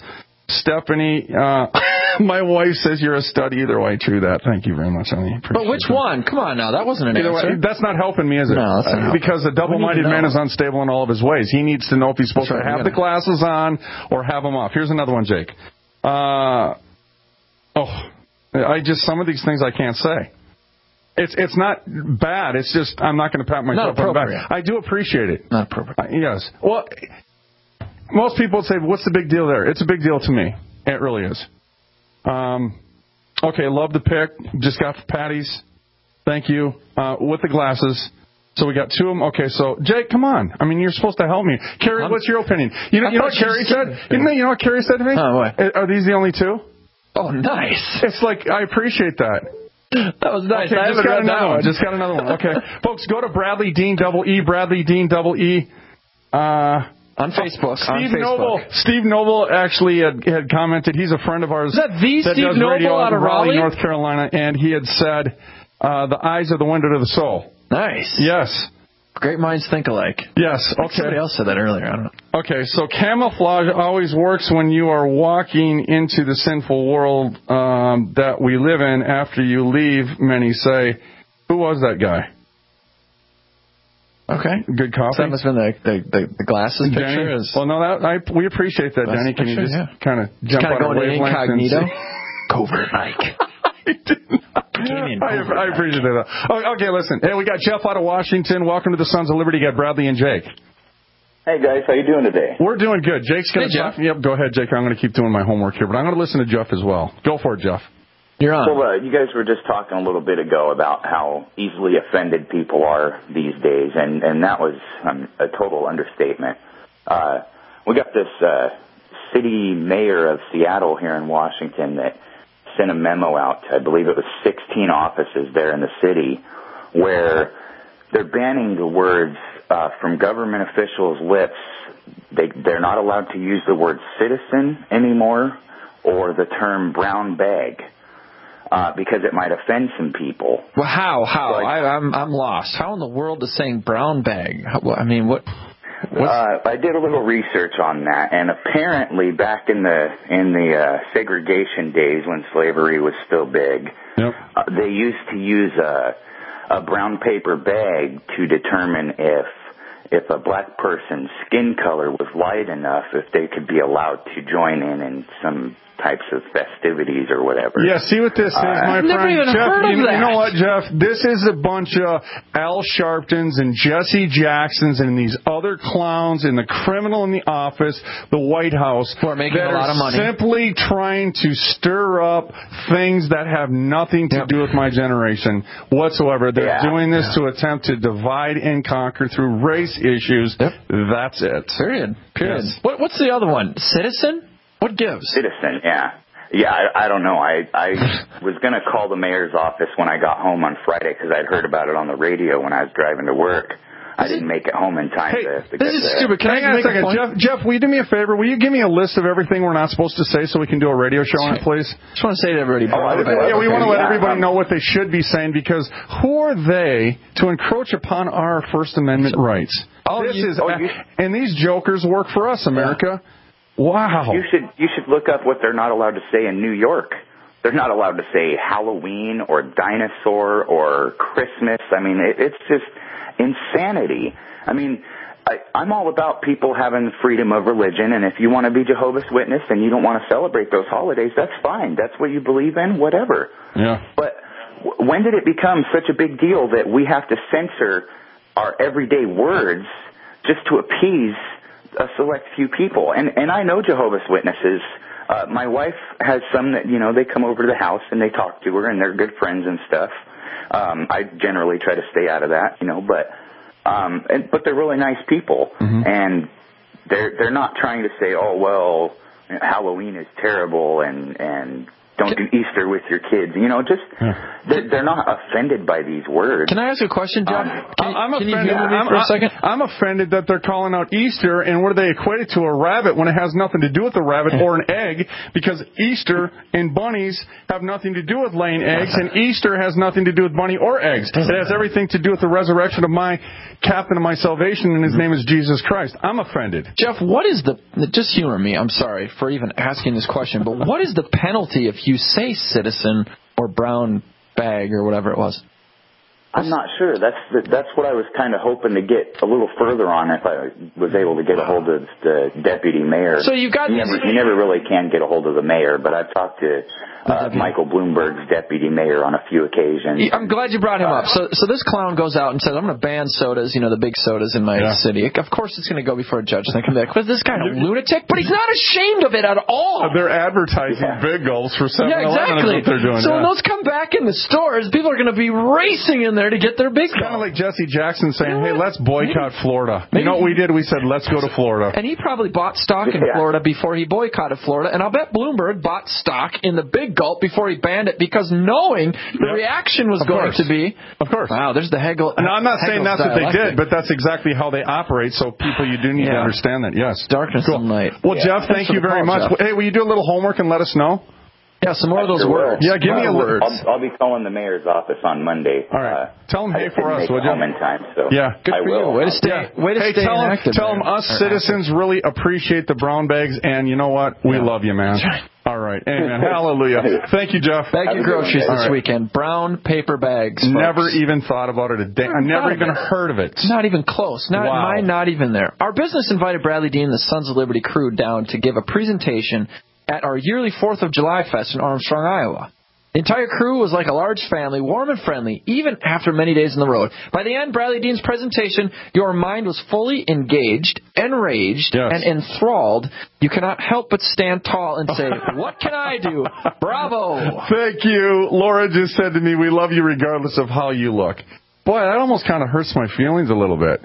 [SPEAKER 3] Stephanie, my wife says you're a stud either way. True that. Thank you very much, honey.
[SPEAKER 4] But which one? Come on now. That wasn't an answer.
[SPEAKER 3] Way, that's not helping me, is it?
[SPEAKER 4] No, that's not helping.
[SPEAKER 3] Because a double-minded man is unstable in all of his ways. He needs to know if he's supposed to have the glasses on or have them off. Here's another one, Jake. Some of these things I can't say. It's not bad. It's just I'm not going to pat myself on the back. I do appreciate it.
[SPEAKER 4] Not appropriate.
[SPEAKER 3] Yes. Well, most people would say, what's the big deal there? It's a big deal to me. It really is. Okay, love the pick. Just got Patty's. Thank you. With the glasses. So we got two of them. Okay, so, Jake, come on. I mean, you're supposed to help me. Carrie, what's your opinion? You know what Carrie said? You know what Carrie said to me?
[SPEAKER 4] Oh, what?
[SPEAKER 3] Are these the only two?
[SPEAKER 4] Oh, nice.
[SPEAKER 3] It's like, I appreciate that.
[SPEAKER 4] That was nice.
[SPEAKER 3] Okay, just got another one. Okay. Folks, go to Bradley Dean Double E, Bradley Dean Double E.
[SPEAKER 4] On Facebook.
[SPEAKER 3] Steve Noble actually had commented. He's a friend of ours.
[SPEAKER 4] Is that the Steve Noble out of Raleigh,
[SPEAKER 3] North Carolina, and he had said, "The eyes are the window to the soul."
[SPEAKER 4] Nice.
[SPEAKER 3] Yes.
[SPEAKER 4] Great minds think alike.
[SPEAKER 3] Yes. Okay.
[SPEAKER 4] Somebody else said that earlier. I don't know.
[SPEAKER 3] Okay. So camouflage always works when you are walking into the sinful world that we live in. After you leave, many say, "Who was that guy?"
[SPEAKER 4] Okay.
[SPEAKER 3] Good coffee.
[SPEAKER 4] That must have been the glasses picture.
[SPEAKER 3] Well, no, we appreciate that, Danny. Can you just kind of jump on our wavelength
[SPEAKER 4] incognito?
[SPEAKER 3] and
[SPEAKER 4] Covert Mike.
[SPEAKER 3] I appreciate that. Okay, listen. Hey, we got Jeff out of Washington. Welcome to the Sons of Liberty. Got Bradley and Jake.
[SPEAKER 14] Hey, guys. How you doing today?
[SPEAKER 3] We're doing good. Jake's going to talk. Yep, go ahead, Jake. I'm going to keep doing my homework here, but I'm going to listen to Jeff as well. Go for it, Jeff.
[SPEAKER 4] You're on.
[SPEAKER 14] So you guys were just talking a little bit ago about how easily offended people are these days, and that was a total understatement. We got this city mayor of Seattle here in Washington that sent a memo out to, I believe it was 16 offices there in the city, where they're banning the words from government officials' lips. They're not allowed to use the word citizen anymore or the term brown bag. Because it might offend some people.
[SPEAKER 4] Well, how? I'm lost. How in the world is saying brown bag? What?
[SPEAKER 14] I did a little research on that, and apparently back in the segregation days when slavery was still big, they used to use a brown paper bag to determine if a black person's skin color was light enough, if they could be allowed to join in some types of festivities or whatever.
[SPEAKER 3] Yeah, see what this is, my friend. Jeff, you know what, Jeff? This is a bunch of Al Sharptons and Jesse Jacksons and these other clowns in the Criminal in the Office, the White House,
[SPEAKER 4] who are making a lot of money,
[SPEAKER 3] simply trying to stir up things that have nothing to do with my generation whatsoever. They're doing this to attempt to divide and conquer through race issues. That's it.
[SPEAKER 4] Period.
[SPEAKER 3] Yes.
[SPEAKER 4] What's the other one? Citizen? What gives?
[SPEAKER 14] Citizen, Yeah, I don't know. I was going to call the mayor's office when I got home on Friday because I'd heard about it on the radio when I was driving to work. I didn't make it home in time to get there.
[SPEAKER 4] This is stupid. Can I make a point?
[SPEAKER 3] Jeff, will you do me a favor? Will you give me a list of everything we're not supposed to say so we can do a radio show on it, please?
[SPEAKER 4] Just want to say to everybody.
[SPEAKER 3] We want to let everybody know what they should be saying, because who are they to encroach upon our First Amendment rights? And these jokers work for us, America.
[SPEAKER 14] Yeah.
[SPEAKER 3] Wow.
[SPEAKER 14] You should look up what they're not allowed to say in New York. They're not allowed to say Halloween or dinosaur or Christmas. I mean, it's just insanity. I mean, I'm all about people having freedom of religion, and if you want to be Jehovah's Witness and you don't want to celebrate those holidays, that's fine. That's what you believe in, whatever.
[SPEAKER 3] Yeah.
[SPEAKER 14] But when did it become such a big deal that we have to censor our everyday words just to appease a select few people? And I know Jehovah's Witnesses. My wife has some that, they come over to the house and they talk to her and they're good friends and stuff. I generally try to stay out of that, but they're really nice people. Mm-hmm. And they're not trying to say, oh, well, Halloween is terrible and don't do Easter with your kids. You know, just they're not offended by these words.
[SPEAKER 4] Can I ask you a question, Jeff?
[SPEAKER 3] I'm
[SPEAKER 4] can you
[SPEAKER 3] offended.
[SPEAKER 4] humor me for a second?
[SPEAKER 3] I'm offended that they're calling out Easter and where they equate it to a rabbit when it has nothing to do with the rabbit or an egg, because Easter and bunnies have nothing to do with laying eggs, and Easter has nothing to do with bunny or eggs. It has everything to do with the resurrection of my captain of my salvation, and his name is Jesus Christ. I'm offended.
[SPEAKER 4] Jeff, what is just humor me, I'm sorry for even asking this question, but what is the penalty if you say citizen or brown bag or whatever it was?
[SPEAKER 14] I'm not sure. That's what I was kind of hoping to get a little further on if I was able to get a hold of the deputy mayor.
[SPEAKER 4] So you got
[SPEAKER 14] you never really can get a hold of the mayor, but I've talked to Michael Bloomberg's deputy mayor on a few occasions.
[SPEAKER 4] I'm glad you brought him up. So this clown goes out and says, I'm going to ban sodas, the big sodas in my city. Of course it's going to go before a judge. And they come back, but this guy a lunatic? But he's not ashamed of it at all.
[SPEAKER 3] They're advertising big gulps for 7-Eleven.
[SPEAKER 4] Yeah, exactly.
[SPEAKER 3] That's what they're doing.
[SPEAKER 4] So when those come back in the stores, people are going to be racing in there to get their big
[SPEAKER 3] gulp. Kind of like Jesse Jackson saying, hey, let's boycott Florida. You know what we did? We said, let's go to Florida.
[SPEAKER 4] And he probably bought stock in Florida before he boycotted Florida. And I'll bet Bloomberg bought stock in the big gulp before he banned it, because knowing the reaction was going to be,
[SPEAKER 3] of course.
[SPEAKER 4] Wow, there's the Hegel.
[SPEAKER 3] And I'm not saying that's what they did, but that's exactly how they operate. So people, you do need to understand that. Yes,
[SPEAKER 4] darkness and light.
[SPEAKER 3] Well, Jeff, thank you very much. Jeff. Hey, will you do a little homework and let us know?
[SPEAKER 4] Yeah, some more of those words.
[SPEAKER 3] Yeah, give me a word.
[SPEAKER 14] I'll be calling the mayor's office on Monday.
[SPEAKER 3] All right. Tell him hey for us, would you?
[SPEAKER 14] Home in time, so
[SPEAKER 3] yeah,
[SPEAKER 4] good for you. Way to stay. Way to stay active.
[SPEAKER 3] Tell him us citizens really appreciate the brown bags, and you know what? We love you, man. All right. Amen. Hallelujah. Thank you, Jeff.
[SPEAKER 4] Bag your groceries this weekend. Brown paper bags. Folks.
[SPEAKER 3] Never even thought about it a day. I never even heard of it.
[SPEAKER 4] Not even close. Not even there. Our business invited Bradley Dean and the Sons of Liberty crew down to give a presentation at our yearly 4th of July Fest in Armstrong, Iowa. The entire crew was like a large family, warm and friendly, even after many days on the road. By the end, Bradley Dean's presentation, your mind was fully engaged, enraged, and enthralled. You cannot help but stand tall and say, what can I do? Bravo!
[SPEAKER 3] Thank you. Laura just said to me, we love you regardless of how you look. Boy, that almost kind of hurts my feelings a little bit.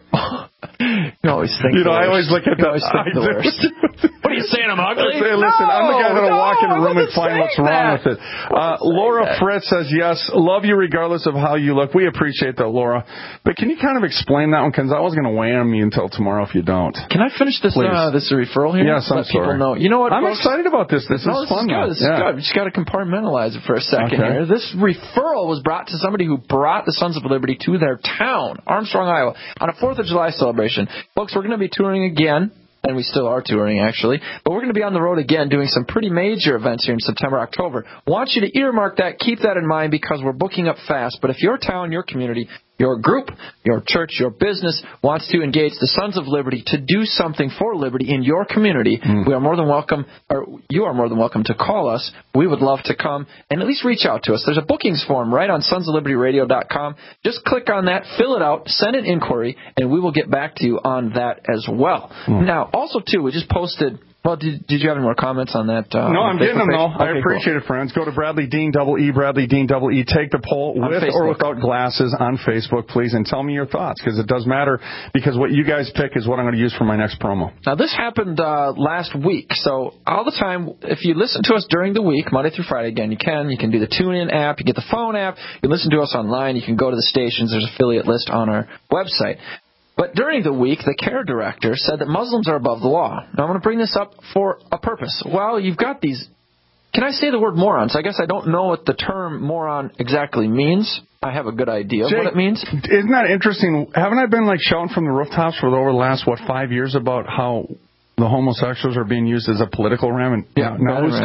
[SPEAKER 4] You always think the worst.
[SPEAKER 3] I always look at that.
[SPEAKER 4] What are you saying, I'm ugly?
[SPEAKER 3] Say, listen, I'm the guy that'll walk in a room and find what's wrong with it. Laura Fritz says, yes, love you regardless of how you look. We appreciate that, Laura. But can you kind of explain that one? Because I was going to weigh on me until tomorrow if you don't.
[SPEAKER 4] Can I finish this referral here?
[SPEAKER 3] Yes, I'm sorry.
[SPEAKER 4] People know. You know what,
[SPEAKER 3] I'm
[SPEAKER 4] folks?
[SPEAKER 3] excited about this. This is fun.
[SPEAKER 4] This is good. We just got to compartmentalize it for a second here. This referral was brought to somebody who brought the Sons of Liberty to their town, Armstrong, Iowa, on a 4th of July celebration. Folks, we're going to be touring again, and we still are touring, actually, but we're going to be on the road again doing some pretty major events here in September, October. Want you to earmark that, keep that in mind, because we're booking up fast. But if your town, your community, your group, your church, your business wants to engage the Sons of Liberty to do something for liberty in your community, we are more than welcome, or you are more than welcome to call us. We would love to come and at least reach out to us. There's a bookings form right on sonsoflibertyradio.com. Just click on that, fill it out, send an inquiry, and we will get back to you on that as well. Now, also, too, we just posted... Well, did you have any more comments on that?
[SPEAKER 3] No, I'm getting them, though. I appreciate it, friends. Go to Bradley Dean, EE, Bradley Dean, EE. Take the poll with or without glasses on Facebook, please, and tell me your thoughts, because it does matter, because what you guys pick is what I'm going to use for my next promo.
[SPEAKER 4] Now, this happened last week, so all the time, if you listen to us during the week, Monday through Friday, again, you can do the TuneIn app, you get the phone app, you can listen to us online, you can go to the stations, there's an affiliate list on our website. But during the week, the CARE director said that Muslims are above the law. Now, I'm going to bring this up for a purpose. Well, you've got these... Can I say the word morons? I guess I don't know what the term moron exactly means. I have a good idea of what it means.
[SPEAKER 3] Isn't that interesting? Haven't I been shouting from the rooftops for over the last, 5 years about how the homosexuals are being used as a political ram? And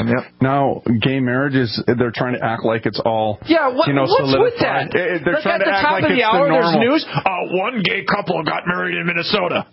[SPEAKER 3] now gay marriage they're trying to act like it's all
[SPEAKER 4] what's with that?
[SPEAKER 3] They're trying to act like it's the normal.
[SPEAKER 4] There's news. One gay couple got married in Minnesota.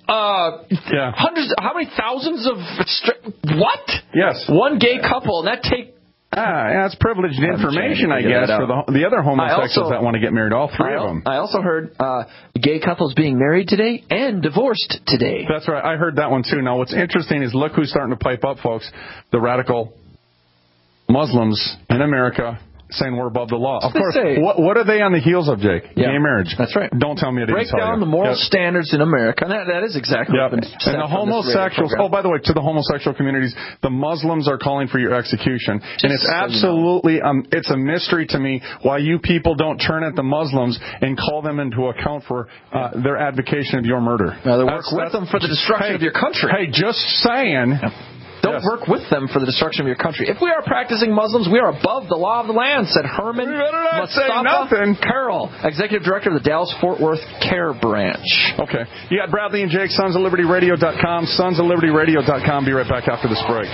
[SPEAKER 4] Hundreds, how many thousands of what?
[SPEAKER 3] Yes,
[SPEAKER 4] one gay couple, and that take.
[SPEAKER 3] That's privileged information, I guess, for the other homosexuals that want to get married, all three of them.
[SPEAKER 4] I also heard gay couples being married today and divorced today.
[SPEAKER 3] That's right. I heard that one, too. Now, what's interesting is look who's starting to pipe up, folks. The radical Muslims in America saying we're above the law. Of
[SPEAKER 4] They
[SPEAKER 3] course.
[SPEAKER 4] say.
[SPEAKER 3] What are they on the heels of, Jake?
[SPEAKER 4] Yeah.
[SPEAKER 3] Gay marriage.
[SPEAKER 4] That's right.
[SPEAKER 3] Don't tell me I didn't
[SPEAKER 4] Break
[SPEAKER 3] tell
[SPEAKER 4] down
[SPEAKER 3] you.
[SPEAKER 4] the moral standards in America. And that is exactly
[SPEAKER 3] Yep.
[SPEAKER 4] what's been said
[SPEAKER 3] And the
[SPEAKER 4] from this radio
[SPEAKER 3] homosexuals,
[SPEAKER 4] program.
[SPEAKER 3] by the way, to the homosexual communities, the Muslims are calling for your execution. And it's
[SPEAKER 4] so you know.
[SPEAKER 3] absolutely, it's a mystery to me why you people don't turn at the Muslims and call them into account for their advocation of your murder.
[SPEAKER 4] Now, they work with them for the destruction of your country.
[SPEAKER 3] Hey, just saying.
[SPEAKER 4] Don't work with them for the destruction of your country. If we are practicing Muslims, we are above the law of the land, said Herman Mustafa Carroll, Executive Director of the Dallas-Fort Worth Care Branch.
[SPEAKER 3] Okay. You got Bradley and Jake, sonsoflibertyradio.com, sonsoflibertyradio.com. Be right back after this break.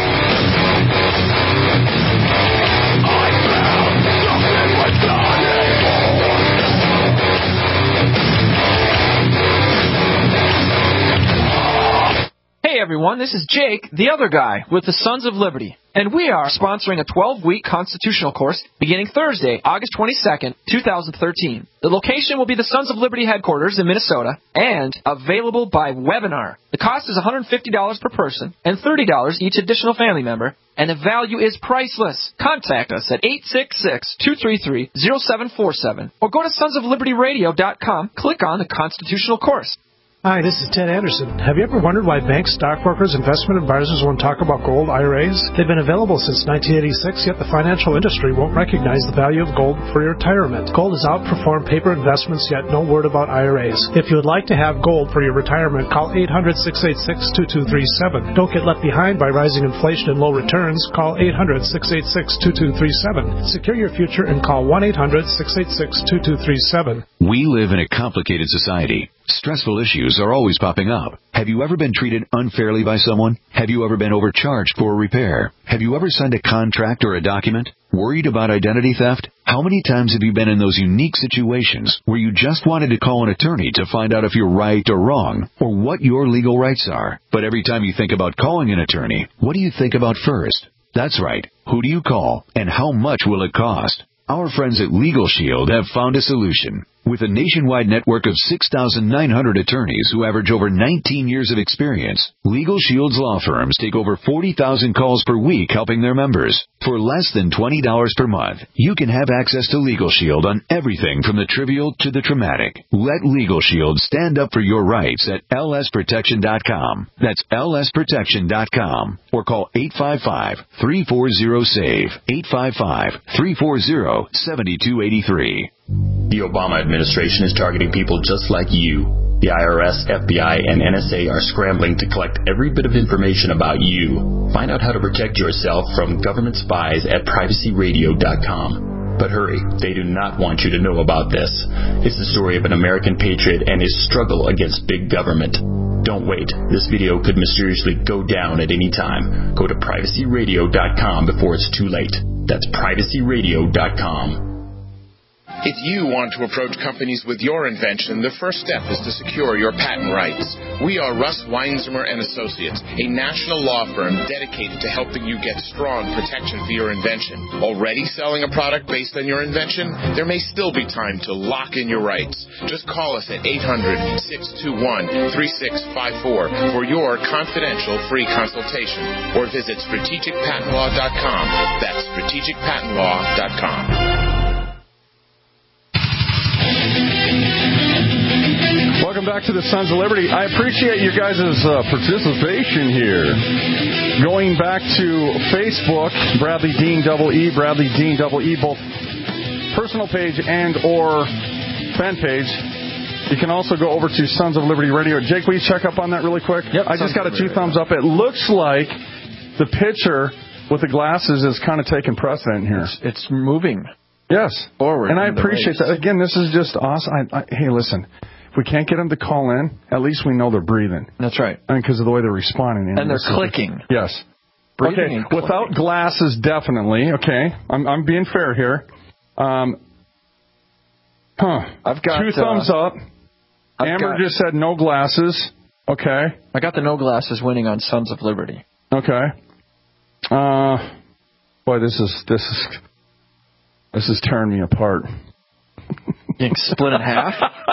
[SPEAKER 4] Hey everyone, this is Jake, the other guy, with the Sons of Liberty. And we are sponsoring a 12-week constitutional course beginning Thursday, August 22nd, 2013. The location will be the Sons of Liberty headquarters in Minnesota and available by webinar. The cost is $150 per person and $30 each additional family member, and the value is priceless. Contact us at 866-233-0747 or go to sonsoflibertyradio.com, click on the constitutional course.
[SPEAKER 5] Hi, this is Ted Anderson. Have you ever wondered why banks, stockbrokers, investment advisors won't talk about gold IRAs? They've been available since 1986, yet the financial industry won't recognize the value of gold for your retirement. Gold has outperformed paper investments, yet no word about IRAs. If you would like to have gold for your retirement, call 800-686-2237. Don't get left behind by rising inflation and low returns. Call 800-686-2237. Secure your future and call 1-800-686-2237.
[SPEAKER 2] We live in a complicated society. Stressful issues are always popping up. Have you ever been treated unfairly by someone? Have you ever been overcharged for a repair? Have you ever signed a contract or a document? Worried about identity theft? How many times have you been in those unique situations where you just wanted to call an attorney to find out if you're right or wrong, or what your legal rights are? But every time you think about calling an attorney, what do you think about first? That's right. Who do you call, and how much will it cost? Our friends at Legal Shield have found a solution. With a nationwide network of 6,900 attorneys who average over 19 years of experience, Legal Shield's law firms take over 40,000 calls per week helping their members. For less than $20 per month, you can have access to Legal Shield on everything from the trivial to the traumatic. Let Legal Shield stand up for your rights at lsprotection.com. That's lsprotection.com. Or call 855-340-SAVE, 855-340-7283.
[SPEAKER 15] The Obama administration is targeting people just like you. The IRS, FBI, and NSA are scrambling to collect every bit of information about you. Find out how to protect yourself from government spies at privacyradio.com. But hurry, they do not want you to know about this. It's the story of an American patriot and his struggle against big government. Don't wait. This video could mysteriously go down at any time. Go to privacyradio.com before it's too late. That's privacyradio.com.
[SPEAKER 16] If you want to approach companies with your invention, the first step is to secure your patent rights. We are Russ Weinzimmer & Associates, a national law firm dedicated to helping you get strong protection for your invention. Already selling a product based on your invention? There may still be time to lock in your rights. Just call us at 800-621-3654 for your confidential free consultation, or visit strategicpatentlaw.com. That's strategicpatentlaw.com.
[SPEAKER 3] Welcome back to the Sons of Liberty. I appreciate you guys' participation here. Going back to Facebook, Bradley Dean Double E, Bradley Dean Double E, both personal page and or fan page. You can also go over to Sons of Liberty Radio. Jake, will you check up on that really quick?
[SPEAKER 4] Yep,
[SPEAKER 3] I just got a 2 thumbs up. It looks like the pitcher with the glasses is kind of taking precedent here.
[SPEAKER 4] It's moving.
[SPEAKER 3] Yes.
[SPEAKER 4] Forward.
[SPEAKER 3] And I appreciate that. Again, this is just awesome. Hey, listen. If we can't get them to call in, at least we know they're breathing.
[SPEAKER 4] That's right.
[SPEAKER 3] I mean, because of the way they're responding.
[SPEAKER 4] And they're clicking.
[SPEAKER 3] Yes.
[SPEAKER 4] Breathing
[SPEAKER 3] okay. Without glasses, definitely. Okay. I'm being fair here.
[SPEAKER 4] I've got
[SPEAKER 3] 2 thumbs up. Amber just said no glasses. Okay.
[SPEAKER 4] I got the no glasses winning on Sons of Liberty.
[SPEAKER 3] Okay. Boy, this is tearing me apart.
[SPEAKER 4] Getting split in half?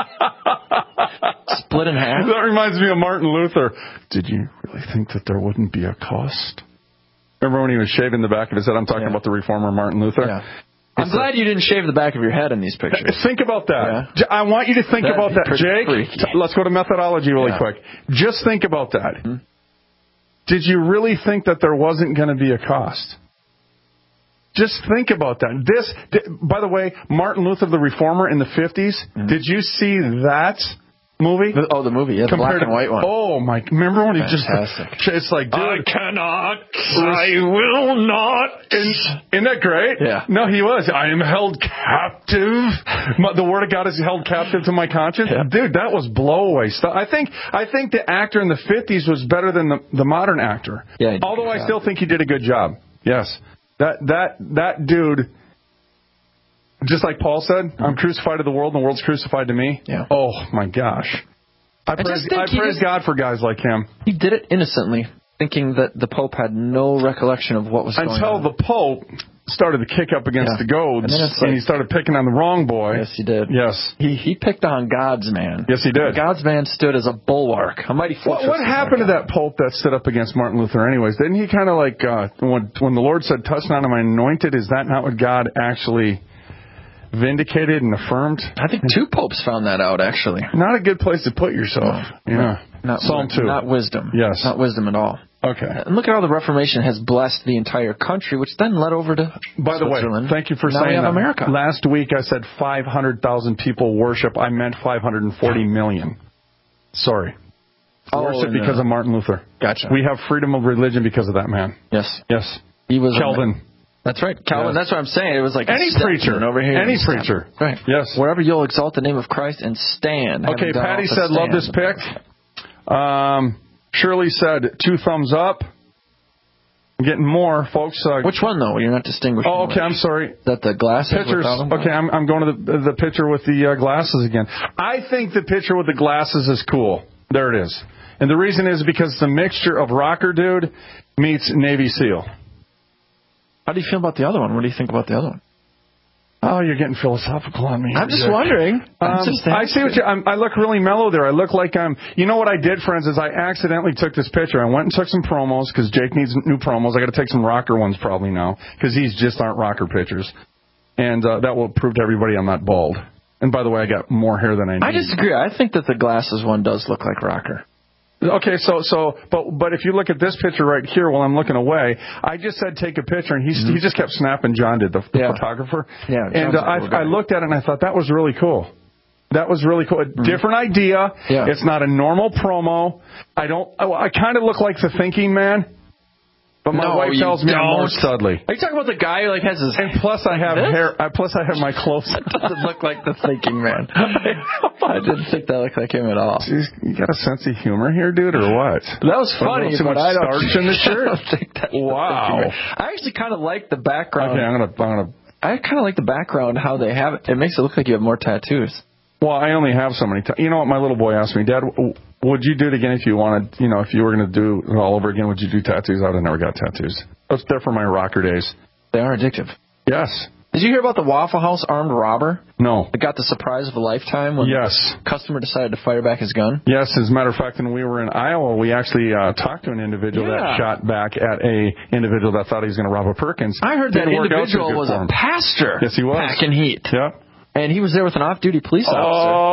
[SPEAKER 4] Split in half?
[SPEAKER 3] That reminds me of Martin Luther. Did you really think that there wouldn't be a cost? Remember when he was shaving the back of his head? I'm talking about the reformer Martin Luther.
[SPEAKER 4] Yeah. I'm glad you didn't shave the back of your head in these pictures.
[SPEAKER 3] Think about that. Yeah. I want you to think about that, Jake. Let's go to methodology really quick. Just think about that. Mm-hmm. Did you really think that there wasn't going to be a cost? Just think about that. By the way, Martin Luther the Reformer in the 50s, did you see that movie?
[SPEAKER 4] The movie, the black and white one.
[SPEAKER 3] Oh, my. Remember when
[SPEAKER 4] Fantastic.
[SPEAKER 3] It's like, dude,
[SPEAKER 4] I cannot, I will not.
[SPEAKER 3] Isn't that great?
[SPEAKER 4] Yeah.
[SPEAKER 3] No, he was. I am held captive. The word of God is held captive to my conscience. Yeah. Dude, that was blow-away stuff. I think the actor in the 50s was better than the modern actor.
[SPEAKER 4] Yeah,
[SPEAKER 3] although I still think he did a good job. Yes. That dude, just like Paul said, I'm crucified to the world and the world's crucified to me.
[SPEAKER 4] Yeah.
[SPEAKER 3] Oh, my gosh. I praise God for guys like him.
[SPEAKER 4] He did it innocently, thinking that the Pope had no recollection of what was going on.
[SPEAKER 3] Until the Pope started to kick up against the goads, and he started picking on the wrong boy.
[SPEAKER 4] Yes, he did.
[SPEAKER 3] Yes.
[SPEAKER 4] He picked on God's man.
[SPEAKER 3] Yes, he did.
[SPEAKER 4] God's man stood as a bulwark, a mighty fortress.
[SPEAKER 3] What happened to that Pope that stood up against Martin Luther anyways? Didn't he kind of like, when the Lord said, touch not on my anointed, is that not what God actually vindicated and affirmed?
[SPEAKER 4] I think 2 popes found that out, actually.
[SPEAKER 3] Not a good place to put yourself.
[SPEAKER 4] No.
[SPEAKER 3] Yeah. Psalm 2.
[SPEAKER 4] Not wisdom.
[SPEAKER 3] Yes.
[SPEAKER 4] Not wisdom at all.
[SPEAKER 3] Okay.
[SPEAKER 4] And look at how the Reformation has blessed the entire country, which then led over to
[SPEAKER 3] By the way, thank you for saying
[SPEAKER 4] we have
[SPEAKER 3] that.
[SPEAKER 4] America.
[SPEAKER 3] Last week I said 500,000 people worship. I meant 540 million. Sorry. Worship because of Martin Luther.
[SPEAKER 4] Gotcha.
[SPEAKER 3] We have freedom of religion because of that man.
[SPEAKER 4] Yes.
[SPEAKER 3] Yes.
[SPEAKER 4] He was
[SPEAKER 3] Calvin.
[SPEAKER 4] That's right. Calvin, that's what I'm saying. It was like
[SPEAKER 3] any preacher
[SPEAKER 4] over here.
[SPEAKER 3] Any preacher.
[SPEAKER 4] Right.
[SPEAKER 3] Yes.
[SPEAKER 4] Wherever you'll exalt the name of Christ and stand.
[SPEAKER 3] Okay, Patty said, love this pic. Shirley said, 2 thumbs up. I'm getting more, folks.
[SPEAKER 4] Which one, though? You're not distinguishing.
[SPEAKER 3] Oh, okay, I'm sorry.
[SPEAKER 4] Is that the glasses?
[SPEAKER 3] Pictures. Okay, I'm going to the picture with the glasses again. I think the picture with the glasses is cool. There it is. And the reason is because it's a mixture of rocker dude meets Navy SEAL.
[SPEAKER 4] How do you feel about the other one? What do you think about the other one?
[SPEAKER 3] Oh, you're getting philosophical on me.
[SPEAKER 4] I'm just wondering.
[SPEAKER 3] I see what I look really mellow there. I look like I'm... You know what I did, friends, is I accidentally took this picture. I went and took some promos, because Jake needs new promos. I got to take some rocker ones probably now, because these just aren't rocker pictures. And that will prove to everybody I'm not bald. And by the way, I got more hair than I need.
[SPEAKER 4] I disagree. I think that the glasses one does look like rocker.
[SPEAKER 3] Okay, but if you look at this picture right here while I'm looking away, I just said take a picture, and he just kept snapping. John did, the photographer.
[SPEAKER 4] Yeah.
[SPEAKER 3] And I looked at it, and I thought, that was really cool. That was really cool. Different idea.
[SPEAKER 4] Yeah.
[SPEAKER 3] It's not a normal promo. I kind of look like the thinking man. But my wife tells me I'm more studly.
[SPEAKER 4] Are you talking about the guy who has his...
[SPEAKER 3] And plus I have hair. Plus I have my clothes.
[SPEAKER 4] That doesn't look like the thinking man. I didn't think that looked like him at all.
[SPEAKER 3] Jeez, you got a sense of humor here, dude, or what?
[SPEAKER 4] That was funny,
[SPEAKER 3] too much
[SPEAKER 4] but I don't...
[SPEAKER 3] starch in the shirt?
[SPEAKER 4] I don't think that's
[SPEAKER 3] wow.
[SPEAKER 4] I actually kind of like the background.
[SPEAKER 3] Okay, I'm gonna.
[SPEAKER 4] I kind of like the background, how they have it. It makes it look like you have more tattoos.
[SPEAKER 3] Well, I only have so many. You know what? My little boy asked me, Dad, would you do it again if you wanted? You know, if you were going to do it all over again, would you do tattoos? I would have never got tattoos. They're for my rocker days.
[SPEAKER 4] They are addictive.
[SPEAKER 3] Yes.
[SPEAKER 4] Did you hear about the Waffle House armed robber?
[SPEAKER 3] No.
[SPEAKER 4] That got the surprise of a lifetime when the customer decided to fire back his gun?
[SPEAKER 3] Yes. As a matter of fact, when we were in Iowa, we actually talked to an individual that shot back at a individual that thought he was going to rob a Perkins.
[SPEAKER 4] I heard that individual was a pastor.
[SPEAKER 3] Yes, he was.
[SPEAKER 4] Packing heat.
[SPEAKER 3] Yep.
[SPEAKER 4] And he was there with an off-duty police officer.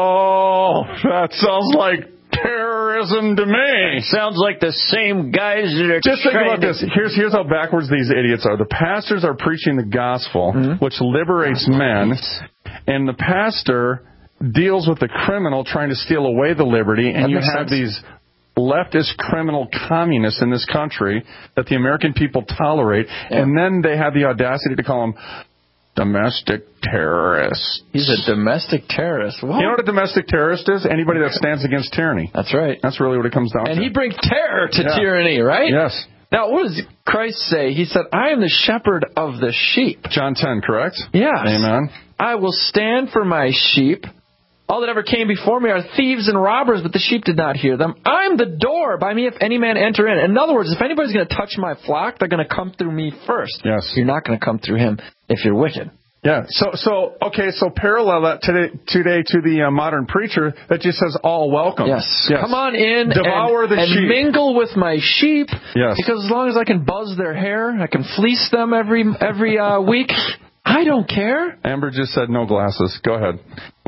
[SPEAKER 3] Oh, that sounds like terrorism to me.
[SPEAKER 4] Sounds like the same guys that are...
[SPEAKER 3] Just think about this. Here's how backwards these idiots are. The pastors are preaching the gospel, which liberates men, and the pastor deals with the criminal trying to steal away the liberty, and you have these leftist criminal communists in this country that the American people tolerate, and then they have the audacity to call them domestic terrorist.
[SPEAKER 4] He's a domestic terrorist. What?
[SPEAKER 3] You know what a domestic terrorist is? Anybody that stands against tyranny.
[SPEAKER 4] That's right.
[SPEAKER 3] That's really what it comes down to.
[SPEAKER 4] And he brings terror to tyranny, right?
[SPEAKER 3] Yes.
[SPEAKER 4] Now, what does Christ say? He said, I am the shepherd of the sheep.
[SPEAKER 3] John 10, correct?
[SPEAKER 4] Yes.
[SPEAKER 3] Amen.
[SPEAKER 4] I will stand for my sheep. All that ever came before me are thieves and robbers, but the sheep did not hear them. I'm the door. By me, if any man enter in. In other words, if anybody's going to touch my flock, they're going to come through me first.
[SPEAKER 3] Yes.
[SPEAKER 4] You're not going to come through him if you're wicked.
[SPEAKER 3] Yeah. So parallel that today to the modern preacher that just says all welcome.
[SPEAKER 4] Yes. Come on in
[SPEAKER 3] Devour the sheep.
[SPEAKER 4] And mingle with my sheep.
[SPEAKER 3] Yes.
[SPEAKER 4] Because as long as I can buzz their hair, I can fleece them every week. I don't care.
[SPEAKER 3] Amber just said no glasses. Go ahead.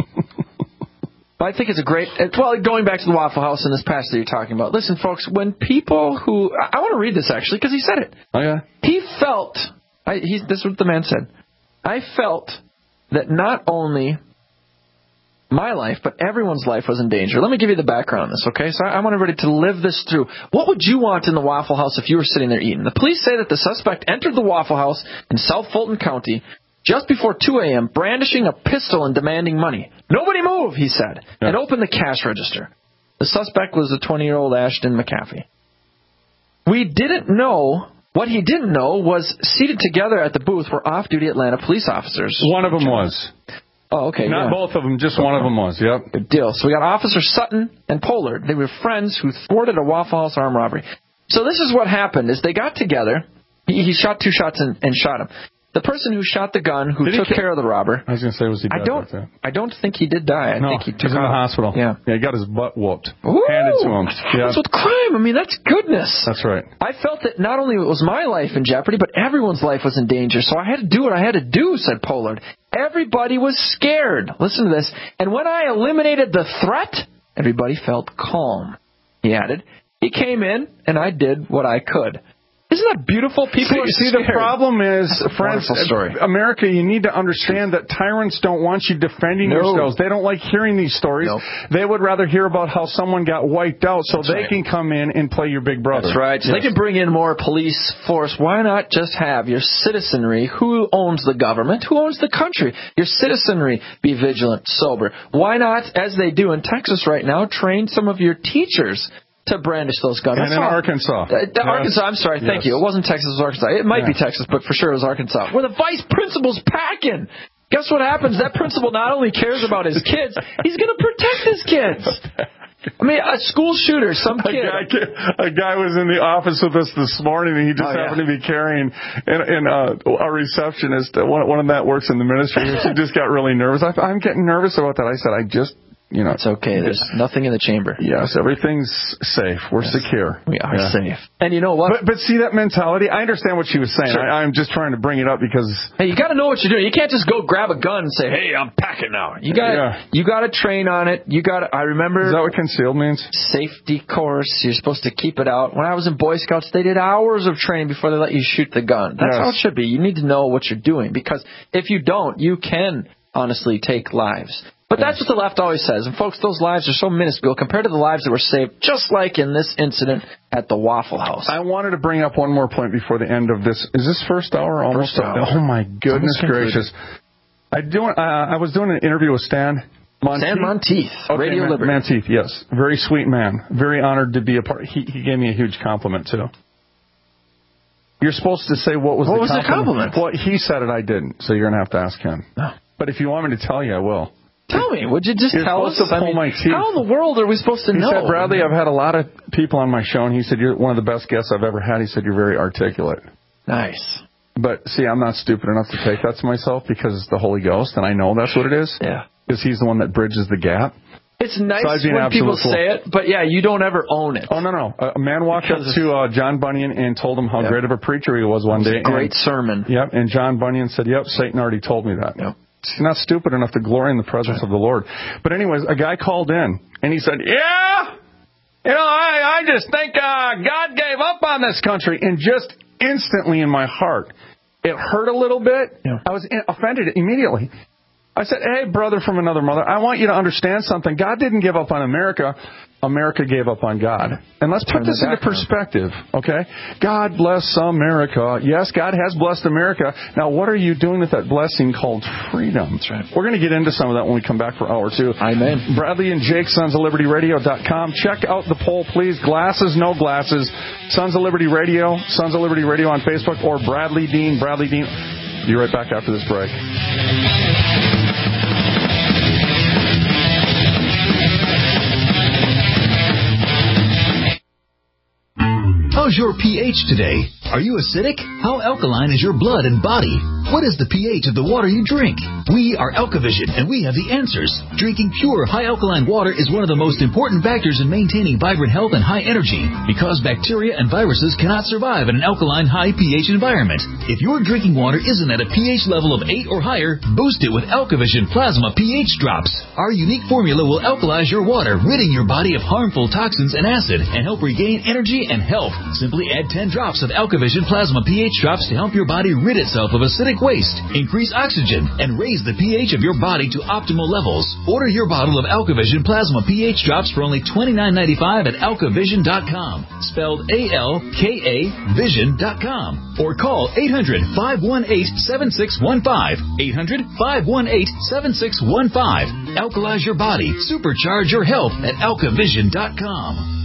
[SPEAKER 4] I think it's a great... Well, going back to the Waffle House and this passage that you're talking about. Listen, folks, when people who... I want to read this, actually, because he said it.
[SPEAKER 3] Oh, yeah?
[SPEAKER 4] He felt... this is what the man said. I felt that not only my life, but everyone's life was in danger. Let me give you the background on this, okay? So I want everybody to live this through. What would you want in the Waffle House if you were sitting there eating? The police say that the suspect entered the Waffle House in South Fulton County just before 2 a.m., brandishing a pistol and demanding money. Nobody move, he said, and opened the cash register. The suspect was the 20-year-old Ashton McAfee. We didn't know... What he didn't know was seated together at the booth were off-duty Atlanta police officers.
[SPEAKER 3] One of them was.
[SPEAKER 4] Oh, okay.
[SPEAKER 3] Not both of them, just one of them was, yep.
[SPEAKER 4] Good deal. So we got Officer Sutton and Pollard. They were friends who thwarted a Waffle House armed robbery. So this is what happened, is they got together. He shot 2 shots and shot him. The person who shot the gun, who took care of the robber...
[SPEAKER 3] I was going to say, was he dead?
[SPEAKER 4] I don't think he did die. I think he took
[SPEAKER 3] he's in the hospital.
[SPEAKER 4] Yeah,
[SPEAKER 3] he got his butt whooped.
[SPEAKER 4] Ooh,
[SPEAKER 3] handed to him.
[SPEAKER 4] That's with crime. I mean, that's goodness.
[SPEAKER 3] That's right.
[SPEAKER 4] I felt that not only was my life in jeopardy, but everyone's life was in danger. So I had to do what I had to do, said Pollard. Everybody was scared. Listen to this. And when I eliminated the threat, everybody felt calm. He added, he came in, and I did what I could. Isn't that beautiful? People are scared.
[SPEAKER 3] The problem is, friends,
[SPEAKER 4] story.
[SPEAKER 3] America, you need to understand that tyrants don't want you defending yourselves. They don't like hearing these stories. They would rather hear about how someone got wiped out so they can come in and play your big brother.
[SPEAKER 4] That's right. So they can bring in more police force. Why not just have your citizenry, who owns the government, who owns the country, your citizenry be vigilant, sober. Why not, as they do in Texas right now, train some of your teachers to brandish those guns.
[SPEAKER 3] And in Arkansas.
[SPEAKER 4] Arkansas, I'm sorry, thank you. It wasn't Texas, it was Arkansas. It might be Texas, but for sure it was Arkansas. Where the vice principal's packing. Guess what happens? That principal not only cares about his kids, he's going to protect his kids. I mean, a school shooter, some kid.
[SPEAKER 3] A guy was in the office with us this morning, and he just happened to be carrying a receptionist. One of that works in the ministry. She just got really nervous. I'm getting nervous about that. I said, it's okay.
[SPEAKER 4] There's nothing in the chamber.
[SPEAKER 3] Yes, everything's safe. We're secure.
[SPEAKER 4] We are safe. And you know what?
[SPEAKER 3] But see that mentality? I understand what she was saying.
[SPEAKER 4] Sure.
[SPEAKER 3] I'm just trying to bring it up because...
[SPEAKER 4] Hey, you got to know what you're doing. You can't just go grab a gun and say, hey, I'm packing now. You got to train on it. I remember...
[SPEAKER 3] Is that what concealed means?
[SPEAKER 4] Safety course. You're supposed to keep it out. When I was in Boy Scouts, they did hours of training before they let you shoot the gun. That's how it should be. You need to know what you're doing, because if you don't, you can honestly take lives. But that's what the left always says. And, folks, those lives are so minuscule compared to the lives that were saved, just like in this incident at the Waffle House.
[SPEAKER 3] I wanted to bring up one more point before the end of this. Is this first hour? Almost.
[SPEAKER 4] First hour.
[SPEAKER 3] Oh, my goodness gracious. I was doing an interview with Stan Monteith.
[SPEAKER 4] Stan Monteith, Radio Liberty.
[SPEAKER 3] Monteith, yes. Very sweet man. Very honored to be a part. He gave me a huge compliment, too. You're supposed to say what was the compliment? Well, he said it, I didn't, so you're going to have to ask him.
[SPEAKER 4] No.
[SPEAKER 3] But if you want me to tell you, I will.
[SPEAKER 4] Tell me. Would you just tell us?
[SPEAKER 3] How in
[SPEAKER 4] the world are we supposed to know?
[SPEAKER 3] He said, Bradley, I've had a lot of people on my show, and he said, you're one of the best guests I've ever had. He said, you're very articulate.
[SPEAKER 4] Nice.
[SPEAKER 3] But, see, I'm not stupid enough to take that to myself because it's the Holy Ghost, and I know that's what it is.
[SPEAKER 4] Yeah.
[SPEAKER 3] Because he's the one that bridges the gap.
[SPEAKER 4] It's nice when people say it, but, you don't ever own it.
[SPEAKER 3] Oh, no. A man walked up to John Bunyan and told him how great of a preacher he was one day.
[SPEAKER 4] It was a great sermon.
[SPEAKER 3] Yep, and John Bunyan said, Satan already told me that.
[SPEAKER 4] Yep.
[SPEAKER 3] He's not stupid enough to glory in the presence of the Lord. But anyways, a guy called in, and he said, I just think God gave up on this country. And just instantly in my heart, it hurt a little bit. Yeah. I was offended immediately. I said, hey, brother from another mother, I want you to understand something. God didn't give up on America. America gave up on God. And let's put this into perspective, okay? God bless America. Yes, God has blessed America. Now, what are you doing with that blessing called freedom? That's right. We're going to get into some of that when we come back for hour 2.
[SPEAKER 4] Amen.
[SPEAKER 3] Bradley and Jake, sonsoflibertyradio.com. Check out the poll, please. Glasses, no glasses. Sons of Liberty Radio, Sons of Liberty Radio on Facebook, or Bradley Dean. Be right back after this break.
[SPEAKER 17] How's your pH today? Are you acidic? How alkaline is your blood and body? What is the pH of the water you drink? We are AlkaVision, and we have the answers. Drinking pure, high alkaline water is one of the most important factors in maintaining vibrant health and high energy, because bacteria and viruses cannot survive in an alkaline, high pH environment. If your drinking water isn't at a pH level of 8 or higher, boost it with AlkaVision Plasma pH Drops. Our unique formula will alkalize your water, ridding your body of harmful toxins and acid, and help regain energy and health. Simply add 10 drops of AlkaVision Plasma pH Drops to help your body rid itself of acidic waste, increase oxygen, and raise the pH of your body to optimal levels. Order your bottle of AlkaVision Plasma pH Drops for only $29.95 at alkavision.com, spelled A-L-K-A Vision.com, or call 800-518-7615, 800-518-7615. Alkalize your body, supercharge your health at alkavision.com.